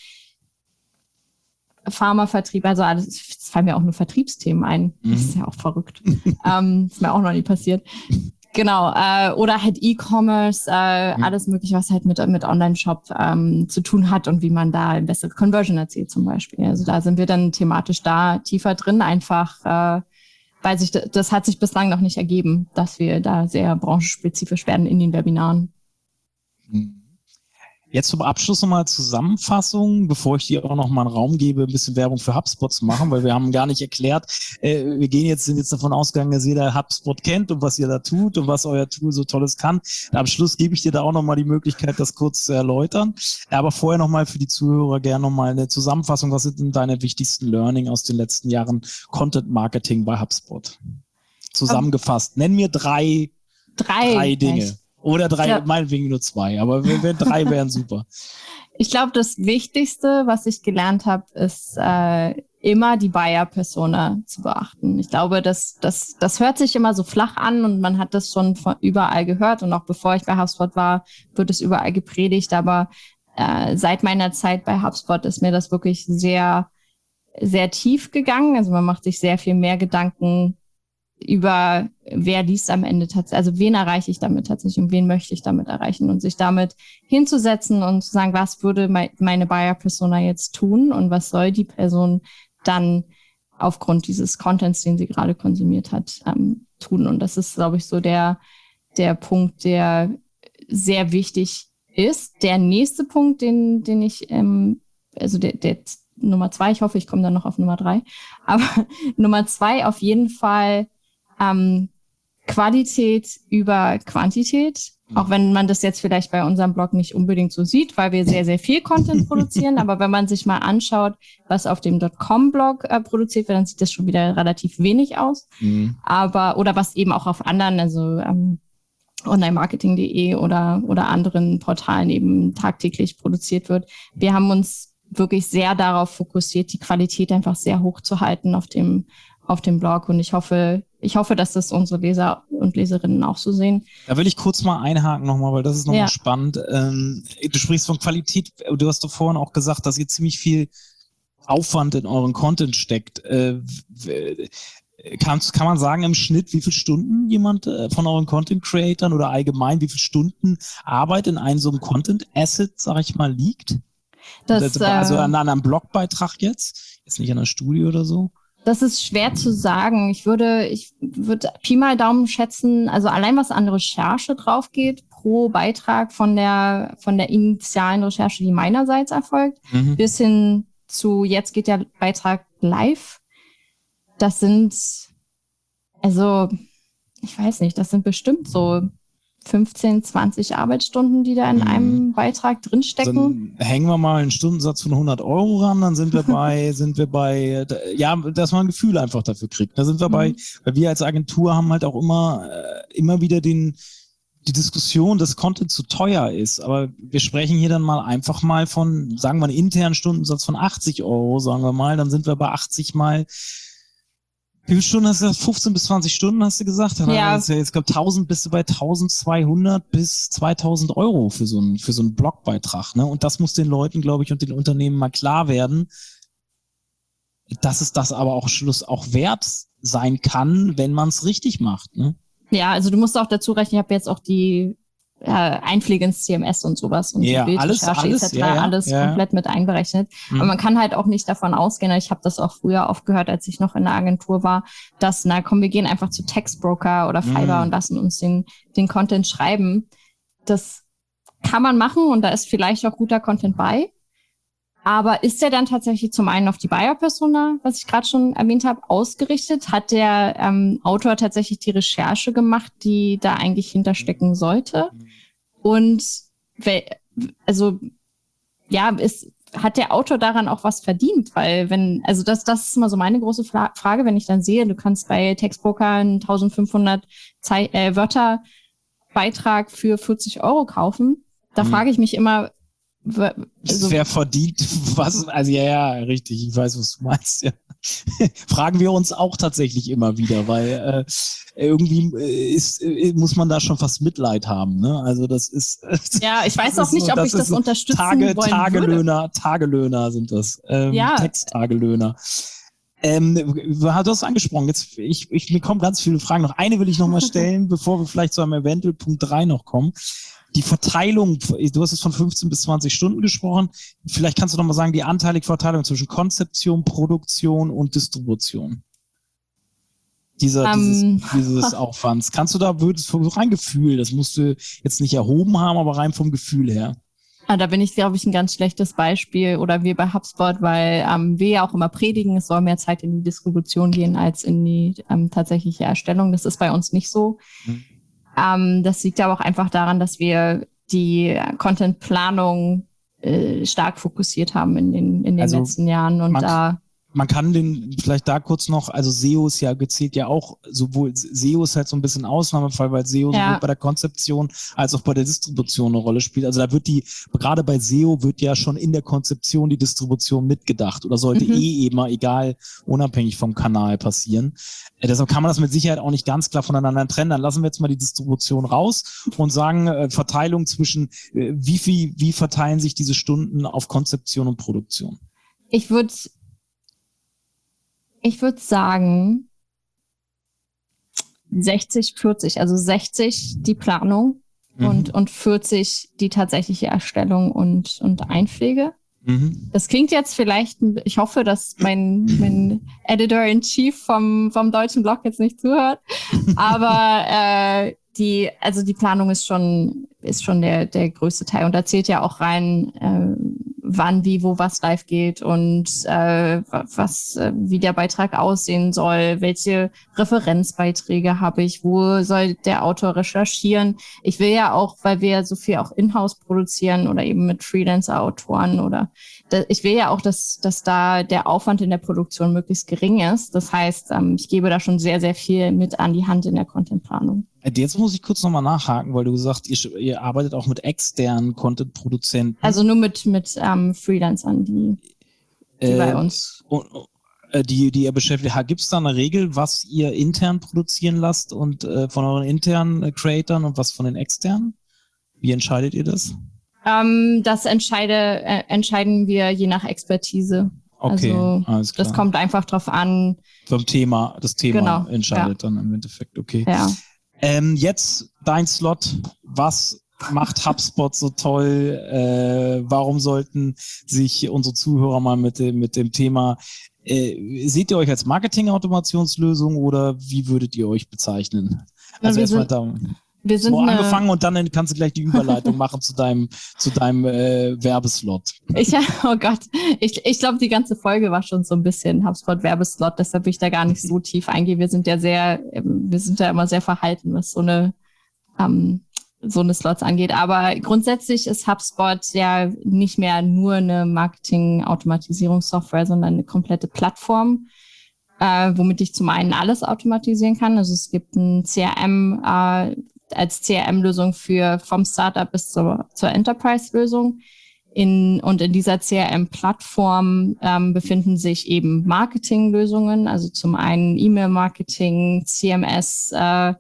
Pharmavertrieb, also alles, es fallen mir auch nur Vertriebsthemen ein. Mhm. Das ist ja auch verrückt. ähm, ist mir auch noch nie passiert. Genau, äh, oder halt E-Commerce, äh, mhm. alles mögliche, was halt mit, mit Online-Shop ähm, zu tun hat und wie man da eine bessere Conversion erzielt zum Beispiel. Also da sind wir dann thematisch da tiefer drin, einfach äh, weil sich das hat sich bislang noch nicht ergeben, dass wir da sehr branchenspezifisch werden in den Webinaren. Mhm. Jetzt zum Abschluss nochmal Zusammenfassung, bevor ich dir auch nochmal einen Raum gebe, ein bisschen Werbung für HubSpot zu machen, weil wir haben gar nicht erklärt, äh, wir gehen jetzt, sind jetzt davon ausgegangen, dass jeder HubSpot kennt und was ihr da tut und was euer Tool so Tolles kann. Am Schluss gebe ich dir da auch nochmal die Möglichkeit, das kurz zu erläutern. Aber vorher nochmal für die Zuhörer gerne nochmal eine Zusammenfassung. Was sind denn deine wichtigsten Learning aus den letzten Jahren Content Marketing bei HubSpot? Zusammengefasst. Nenn mir drei, drei, drei Dinge. Echt? Oder drei, glaub, meinetwegen nur zwei, aber wenn, wenn drei wären super. Ich glaube, das Wichtigste, was ich gelernt habe, ist äh, immer die Buyer-Persona zu beachten. Ich glaube, das, das, das hört sich immer so flach an und man hat das schon von überall gehört und auch bevor ich bei HubSpot war, wird es überall gepredigt, aber äh, seit meiner Zeit bei HubSpot ist mir das wirklich sehr, sehr tief gegangen. Also man macht sich sehr viel mehr Gedanken über wer liest am Ende tatsächlich, also wen erreiche ich damit tatsächlich und wen möchte ich damit erreichen und sich damit hinzusetzen und zu sagen, was würde meine Buyer-Persona jetzt tun und was soll die Person dann aufgrund dieses Contents, den sie gerade konsumiert hat, ähm, tun. Und das ist, glaube ich, so der, der Punkt, der sehr wichtig ist. Der nächste Punkt, den, den ich, ähm, also der, der Nummer zwei, ich hoffe, ich komme dann noch auf Nummer drei, aber Nummer zwei auf jeden Fall Ähm, Qualität über Quantität, mhm. auch wenn man das jetzt vielleicht bei unserem Blog nicht unbedingt so sieht, weil wir sehr, sehr viel Content produzieren, aber wenn man sich mal anschaut, was auf dem .com-Blog äh, produziert wird, dann sieht das schon wieder relativ wenig aus, mhm. aber oder was eben auch auf anderen, also ähm, Online-Marketing punkt de oder, oder anderen Portalen eben tagtäglich produziert wird. Wir haben uns wirklich sehr darauf fokussiert, die Qualität einfach sehr hoch zu halten auf dem, auf dem Blog. Und ich hoffe, ich hoffe, dass das unsere Leser und Leserinnen auch so sehen. Da will ich kurz mal einhaken nochmal, weil das ist nochmal Ja. spannend. Ähm, du sprichst von Qualität. Du hast doch vorhin auch gesagt, dass ihr ziemlich viel Aufwand in euren Content steckt. Äh, kann, kann man sagen im Schnitt, wie viele Stunden jemand äh, von euren Content-Creatern oder allgemein, wie viele Stunden Arbeit in einem so einem Content-Asset, sag ich mal, liegt? Das, also also äh, an einem Blogbeitrag jetzt? Jetzt nicht an einer Studie oder so? Das ist schwer zu sagen. Ich würde, ich würde Pi mal Daumen schätzen, also allein was an Recherche drauf geht, pro Beitrag von der, von der initialen Recherche, die meinerseits erfolgt, mhm. bis hin zu jetzt geht der Beitrag live. Das sind, also, ich weiß nicht, das sind bestimmt so fünfzehn, zwanzig Arbeitsstunden, die da in mhm. einem Beitrag drinstecken. Dann hängen wir mal einen Stundensatz von hundert Euro ran, dann sind wir bei, sind wir bei, ja, dass man ein Gefühl einfach dafür kriegt. Da sind wir mhm. bei, weil wir als Agentur haben halt auch immer, äh, immer wieder den, die Diskussion, dass Content zu teuer ist. Aber wir sprechen hier dann mal einfach mal von, sagen wir einen internen Stundensatz von achtzig Euro, sagen wir mal, dann sind wir bei achtzig mal. Wie viele Stunden hast du gesagt? fünfzehn bis zwanzig Stunden hast du gesagt? Dann ja. Jetzt, jetzt glaube tausend bist du bei eintausendzweihundert bis zweitausend Euro für so einen, für so einen Blogbeitrag, ne? Und das muss den Leuten, glaube ich, und den Unternehmen mal klar werden, dass es das aber auch Schluss auch wert sein kann, wenn man es richtig macht, ne? Ja, also du musst auch dazu rechnen, ich habe jetzt auch die äh, Einpflege ins C M S und sowas und ja, die Bildrecherche alles, et cetera. Ja, ja, alles ja. komplett mit einberechnet. Mhm. Aber man kann halt auch nicht davon ausgehen, ich habe das auch früher oft gehört, als ich noch in der Agentur war, dass, na komm, wir gehen einfach zu Textbroker oder Fiverr mhm. und lassen uns den, den Content schreiben. Das kann man machen und da ist vielleicht auch guter Content bei. Aber ist der dann tatsächlich zum einen auf die Buyer-Persona, was ich gerade schon erwähnt habe, ausgerichtet? Hat der ähm, Autor tatsächlich die Recherche gemacht, die da eigentlich hinterstecken sollte? Und also ja, ist, hat der Autor daran auch was verdient? Weil wenn, also das, das ist immer so meine große Frage, wenn ich dann sehe, du kannst bei Textbroker einen eintausendfünfhundert Zei- äh, Wörter Beitrag für vierzig Euro kaufen. Da mhm. frage ich mich immer, also, wer verdient was? Also ja, ja, richtig, ich weiß, was du meinst. Ja. Fragen wir uns auch tatsächlich immer wieder, weil äh, irgendwie ist, muss man da schon fast Mitleid haben. Ne? Also das ist ja, ich weiß auch nicht, so, ob ich das unterstützen Tage, wollen Tagelöhner, würde. Tagelöhner sind das, ähm, ja. Texttagelöhner. Ähm, du hast angesprochen, jetzt ich, ich mir kommen ganz viele Fragen. Noch eine will ich noch mal stellen, bevor wir vielleicht zu einem eventuell Punkt drei noch kommen. Die Verteilung, du hast es von fünfzehn bis zwanzig Stunden gesprochen. Vielleicht kannst du noch mal sagen, die anteilige Verteilung zwischen Konzeption, Produktion und Distribution. Dieser, um. dieses, dieses Aufwands. Kannst du da, würdest du rein Gefühl, das musst du jetzt nicht erhoben haben, aber rein vom Gefühl her. Ja, da bin ich, glaube ich, ein ganz schlechtes Beispiel oder wir bei HubSpot, weil ähm, wir ja auch immer predigen, es soll mehr Zeit in die Distribution gehen als in die ähm, tatsächliche Erstellung. Das ist bei uns nicht so. Mhm. Ähm, das liegt aber auch einfach daran, dass wir die Content-Planung äh, stark fokussiert haben in den, in den also letzten Jahren und da man kann den vielleicht da kurz noch, also S E O ist ja gezählt ja auch, sowohl S E O ist halt so ein bisschen Ausnahmefall, weil S E O ja. sowohl bei der Konzeption als auch bei der Distribution eine Rolle spielt. Also da wird die, gerade bei S E O wird ja schon in der Konzeption die Distribution mitgedacht oder sollte mhm. eh immer, egal, unabhängig vom Kanal passieren. Äh, deshalb kann man das mit Sicherheit auch nicht ganz klar voneinander trennen. Dann lassen wir jetzt mal die Distribution raus und sagen, äh, Verteilung zwischen, äh, wie viel, wie verteilen sich diese Stunden auf Konzeption und Produktion? Ich würde Ich würde sagen sechzig, vierzig, also sechzig die Planung mhm. und, und vierzig die tatsächliche Erstellung und, und Einpflege. Mhm. Das klingt jetzt vielleicht, ich hoffe, dass mein, mein Editor-in-Chief vom, vom deutschen Blog jetzt nicht zuhört, aber äh, die, also die Planung ist schon, ist schon der, der größte Teil und da zählt ja auch rein, äh, wann, wie, wo, was live geht und äh, was, äh, wie der Beitrag aussehen soll, welche Referenzbeiträge habe ich, wo soll der Autor recherchieren. Ich will ja auch, weil wir so viel auch in-house produzieren oder eben mit Freelancer-Autoren oder da, ich will ja auch, dass, dass da der Aufwand in der Produktion möglichst gering ist. Das heißt, ähm, ich gebe da schon sehr, sehr viel mit an die Hand in der Contentplanung. Jetzt muss ich kurz nochmal nachhaken, weil du gesagt hast, ihr, ihr arbeitet auch mit externen Content-Produzenten. Also nur mit, mit ähm, Freelancern, die, die äh, bei uns. Und, äh, die, die ihr beschäftigt. Gibt es da eine Regel, was ihr intern produzieren lasst und äh, von euren internen äh, Creatoren und was von den externen? Wie entscheidet ihr das? Ähm, das entscheide, äh, entscheiden wir je nach Expertise. Okay, also, alles klar. Das kommt einfach drauf an. Vom Thema, das Thema genau, entscheidet ja. dann im Endeffekt, okay. Ja. Ähm, jetzt dein Slot. Was macht HubSpot so toll? Äh, warum sollten sich unsere Zuhörer mal mit dem, mit dem Thema, äh, seht ihr euch als Marketing-Automationslösung oder wie würdet ihr euch bezeichnen? Also erstmal da. Wir sind so angefangen und dann kannst du gleich die Überleitung machen zu deinem, zu deinem äh, Werbeslot. Ich, oh Gott, ich, ich glaube, die ganze Folge war schon so ein bisschen HubSpot-Werbeslot, deshalb will ich da gar nicht so tief eingehen. Wir sind ja sehr, wir sind ja immer sehr verhalten, was so eine, ähm, so eine Slots angeht. Aber grundsätzlich ist HubSpot ja nicht mehr nur eine Marketing-Automatisierungssoftware, sondern eine komplette Plattform, äh, womit ich zum einen alles automatisieren kann. Also es gibt ein C R M, äh, als C R M-Lösung für vom Startup bis zur, zur Enterprise-Lösung. In, und in dieser C R M-Plattform ähm, befinden sich eben Marketing-Lösungen, also zum einen E-Mail-Marketing, C M S, äh,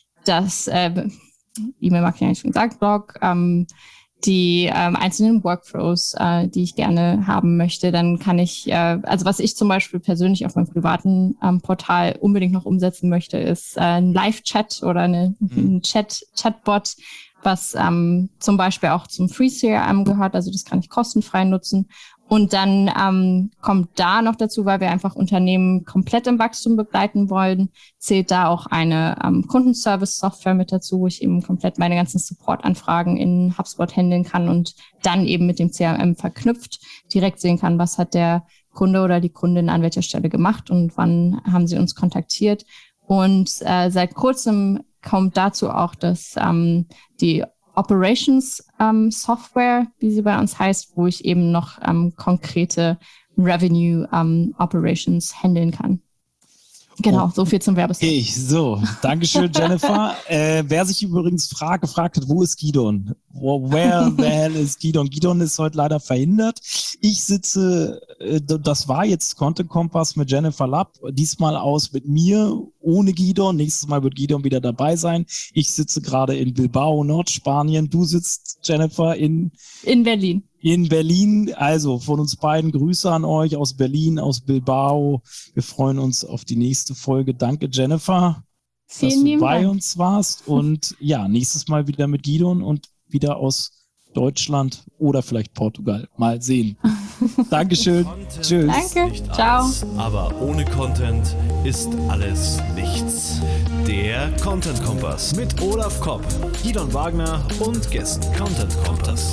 das äh, E-Mail-Marketing habe ich schon gesagt, Blog, ähm, die ähm, einzelnen Workflows, äh, die ich gerne haben möchte. Dann kann ich, äh, also was ich zum Beispiel persönlich auf meinem privaten ähm, Portal unbedingt noch umsetzen möchte, ist äh, ein Live-Chat oder eine, mhm. ein Chat, Chatbot, was ähm, zum Beispiel auch zum Free C R M gehört. Also das kann ich kostenfrei nutzen. Und dann ähm, kommt da noch dazu, weil wir einfach Unternehmen komplett im Wachstum begleiten wollen, zählt da auch eine ähm, Kundenservice-Software mit dazu, wo ich eben komplett meine ganzen Support-Anfragen in HubSpot handeln kann und dann eben mit dem C R M verknüpft direkt sehen kann, was hat der Kunde oder die Kundin an welcher Stelle gemacht und wann haben sie uns kontaktiert. Und äh, seit kurzem kommt dazu auch, dass ähm, die Operations ähm, Software, wie sie bei uns heißt, wo ich eben noch ähm, konkrete Revenue ähm, Operations handeln kann. Genau, oh. So viel zum Werbeslot. Okay, so, Dankeschön, Jennifer. äh, wer sich übrigens frag, gefragt hat, wo ist Gidon? Where the hell is Gidon? Gidon ist heute leider verhindert. Ich sitze, äh, das war jetzt Content Kompass mit Jennifer Lapp, diesmal aus mit mir, ohne Gidon. Nächstes Mal wird Gidon wieder dabei sein. Ich sitze gerade in Bilbao, Nordspanien. Du sitzt, Jennifer, in... In Berlin. In Berlin, also von uns beiden Grüße an euch aus Berlin, aus Bilbao. Wir freuen uns auf die nächste Folge. Danke, Jennifer, Vielen dass du bei Dank. uns warst. Und ja, nächstes Mal wieder mit Gidon und wieder aus Deutschland oder vielleicht Portugal. Mal sehen. Dankeschön. Content Tschüss. Danke. Nicht Ciao. Alles, aber ohne Content ist alles nichts. Der Content Kompass mit Olaf Kopp, Gidon Wagner und Gästen. Content Kompass.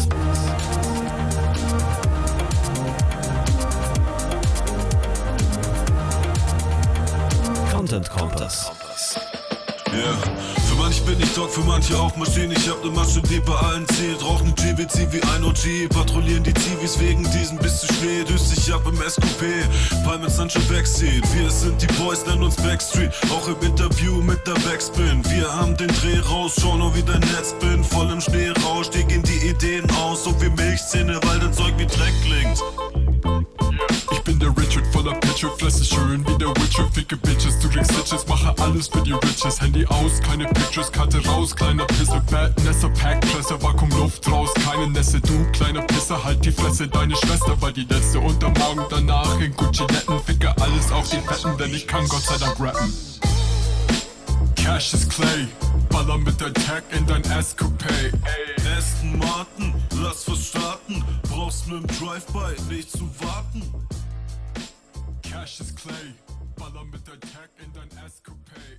Content Kompass. Yeah. Für manche bin ich Dog, für manche auch Maschine. Ich hab ne Masche, die bei allen zählt. Rauch ne G B C wie ein O G. Patrouillieren die Zivis wegen diesem bis zu Schnee. Düst dich ab im S Q P, Palm mit Sancho Backseat. Wir sind die Boys, nennen uns Backstreet. Auch im Interview mit der Backspin. Wir haben den Dreh raus, schau nur wie dein Netz bin. Voll im Schneerausch, dir gehen die Ideen aus. So wie Milchzähne, weil dein Zeug wie Dreck klingt. Ich bin der Richard, voller Pitcher, Fresse schön wie der Witcher, ficke Bitches, du kriegst Stitches, mache alles für die Riches, Handy aus, keine Pictures, Karte raus, kleiner Pissel, Bad Nesser, Pack, Presse, Vakuum, Luft raus, keine Nässe, du kleiner Pisser, halt die Fresse, deine Schwester war die letzte und am Morgen danach in Gucci-Netten, ficke alles auf die Fetten, denn ich kann Gott sei Dank rappen. Cash is Clay, baller mit der Tag in dein S-Coupé. Aston Martin, lass was starten. Brauchst mit dem Drive-By nicht zu warten. Cash is Clay, baller mit der Tag in dein S-Coupé.